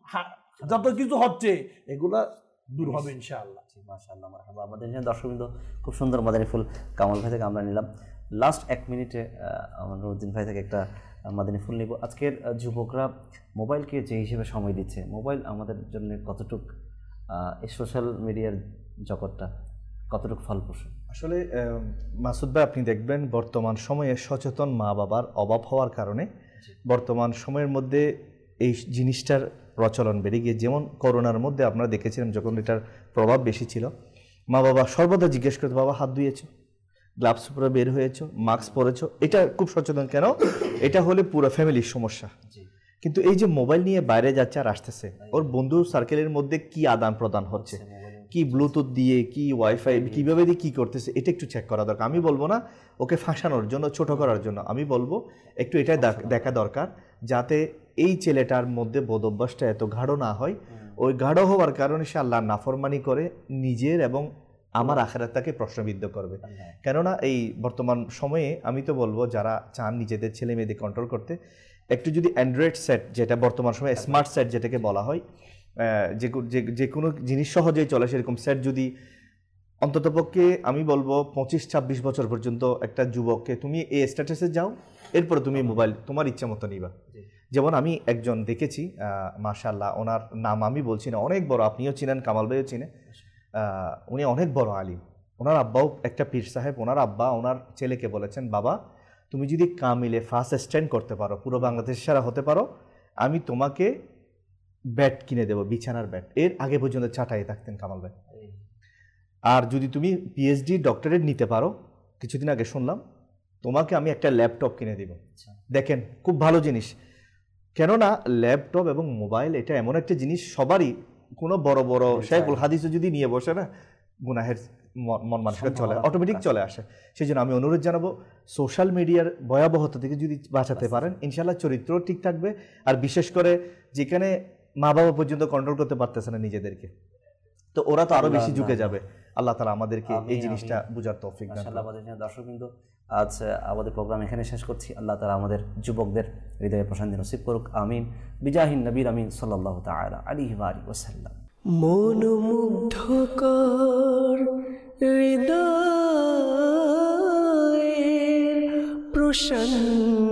যত কিছু হচ্ছে এগুলা দূর হবে ইনশাআল্লাহ। মাশাআল্লাহ, মারহাবা। আমাদের দর্শকবৃন্দ, খুব সুন্দর মাদানী ফুল কামাল ভাই থেকে আমরা নিলাম। লাস্ট এক মিনিটে আমার নুরুদ্দিন ভাই থেকে একটা মাদানী ফুল নিব। আজকের যুবকরা মোবাইলকে যে হিসেবে সময় দিচ্ছে, মোবাইল আমাদের জন্য কতটুক, এই সোশ্যাল মিডিয়ার জগৎটা কতটুকু ফলপ্রসূ? আসলে মাসুদ ভাই, আপনি দেখবেন বর্তমান সময়ে সচেতন মা বাবার অভাব হওয়ার কারণে বর্তমান সময়ের মধ্যে এই জিনিসটার প্রচলন বেড়ে গিয়ে, যেমন করোনার মধ্যে আপনারা দেখেছিলেন যখন এটার প্রভাব বেশি ছিল, মা বাবা সর্বদা জিজ্ঞেস করতো, বাবা হাত ধুয়েছো, গ্লাভস পরে বের হয়েছো, মাস্ক পরেছো। এটা খুব সচেতন কেন? এটা হলে পুরো ফ্যামিলির সমস্যা। কিন্তু এই যে মোবাইল নিয়ে বাইরে যাচ্ছে আর আসতেছে, ওর বন্ধু সার্কেলের মধ্যে কি আদান প্রদান হচ্ছে, কি ব্লুটুথ দিয়ে, কি ওয়াইফাই কিভাবে দিয়ে কি করতেছে, এটা একটু চেক করা দরকার। আমি বলবো না ওকে ফাঁসানোর জন্য, ছোট করার জন্য, আমি বলবো একটু এটাই দেখা দরকার, যাতে এই ছেলেটার মধ্যে বোধ অভ্যাসটা এত গাঢ় না হয়। ওই গাঢ় হওয়ার কারণে সে আল্লাহর নাফরমানি করে নিজের এবং আমার আখিরাতটাকে প্রশ্নবিদ্ধ করবে। কেননা এই বর্তমান সময়ে আমি তো বলবো, যারা চান নিজেদের ছেলে মেয়েদের কন্ট্রোল করতে, একটু যদি অ্যান্ড্রয়েড সেট, যেটা বর্তমান সময়ে স্মার্ট সেট যেটাকে বলা হয়, যে যে কোনো জিনিস সহজেই চলে, সেরকম সেট যদি অন্ততপক্ষে আমি বলবো পঁচিশ ছাব্বিশ বছর পর্যন্ত একটা যুবককে তুমি এই স্ট্যাটাসে যাও, এরপরে তুমি মোবাইল তোমার ইচ্ছা মতো নিবা। যেমন আমি একজন দেখেছি, মাশাআল্লাহ, ওনার নাম আমি বলছি না, অনেক বড়, আপনিও চিনেন, কামাল ভাইও চিনে, উনি অনেক বড় আলিম। ওনার আব্বাও একটা পীর সাহেব। ওনার আব্বা ওনার ছেলেকে বলেছেন, বাবা তুমি যদি কামিলে ফার্স্ট স্ট্যান্ড করতে পারো, পুরো বাংলাদেশ সেরা হতে পারো, আমি তোমাকে ব্যাট কিনে দেবো, বিছানার ব্যাট। এর আগে পর্যন্ত চাটাই থাকতেন কামাল ভাই। আর যদি তুমি পিএইচডি ডক্টরেট নিতে পারো, কিছুদিন আগে শুনলাম, তোমাকে আমি একটা ল্যাপটপ কিনে দিব। দেখেন, খুব ভালো জিনিস। কেননা ল্যাপটপ এবং মোবাইল এটা এমন একটা জিনিস, সবারই কোনো বড় বড় শাইখুল হাদিসও যদি নিয়ে বসে না, গুনাহের মন মানসিকতা চলে, অটোমেটিক চলে আসে। সেই জন্য আমি অনুরোধ জানাবো, সোশ্যাল মিডিয়ার ভয়াবহতা থেকে যদি বাঁচাতে পারেন, ইনশাল্লাহ চরিত্র ঠিক থাকবে। আর বিশেষ করে যেখানে মা বাবা পর্যন্ত কন্ট্রোল করতে পারতেছে না নিজেদেরকে, তো ওরা তো আরো বেশি ঝুঁকে যাবে। আল্লাহ তাআলা আমাদেরকে এই জিনিসটা বুঝার তৌফিক দান করুন। আমাদের দর্শকবৃন্দ, আজ আমাদের প্রোগ্রাম এখানে শেষ করছি। আল্লাহ তাআলা আমাদের যুবকদের হৃদয়ে প্রশান্তি নসিব করুক, আমিন। বিজাহিন নবীর আমিন সাল্লাল্লাহু তাআলা আলাইহি ওয়া আলিহি ওয়াসাল্লাম। মনোমুগ্ধকর হৃদয়ের প্রশান্তি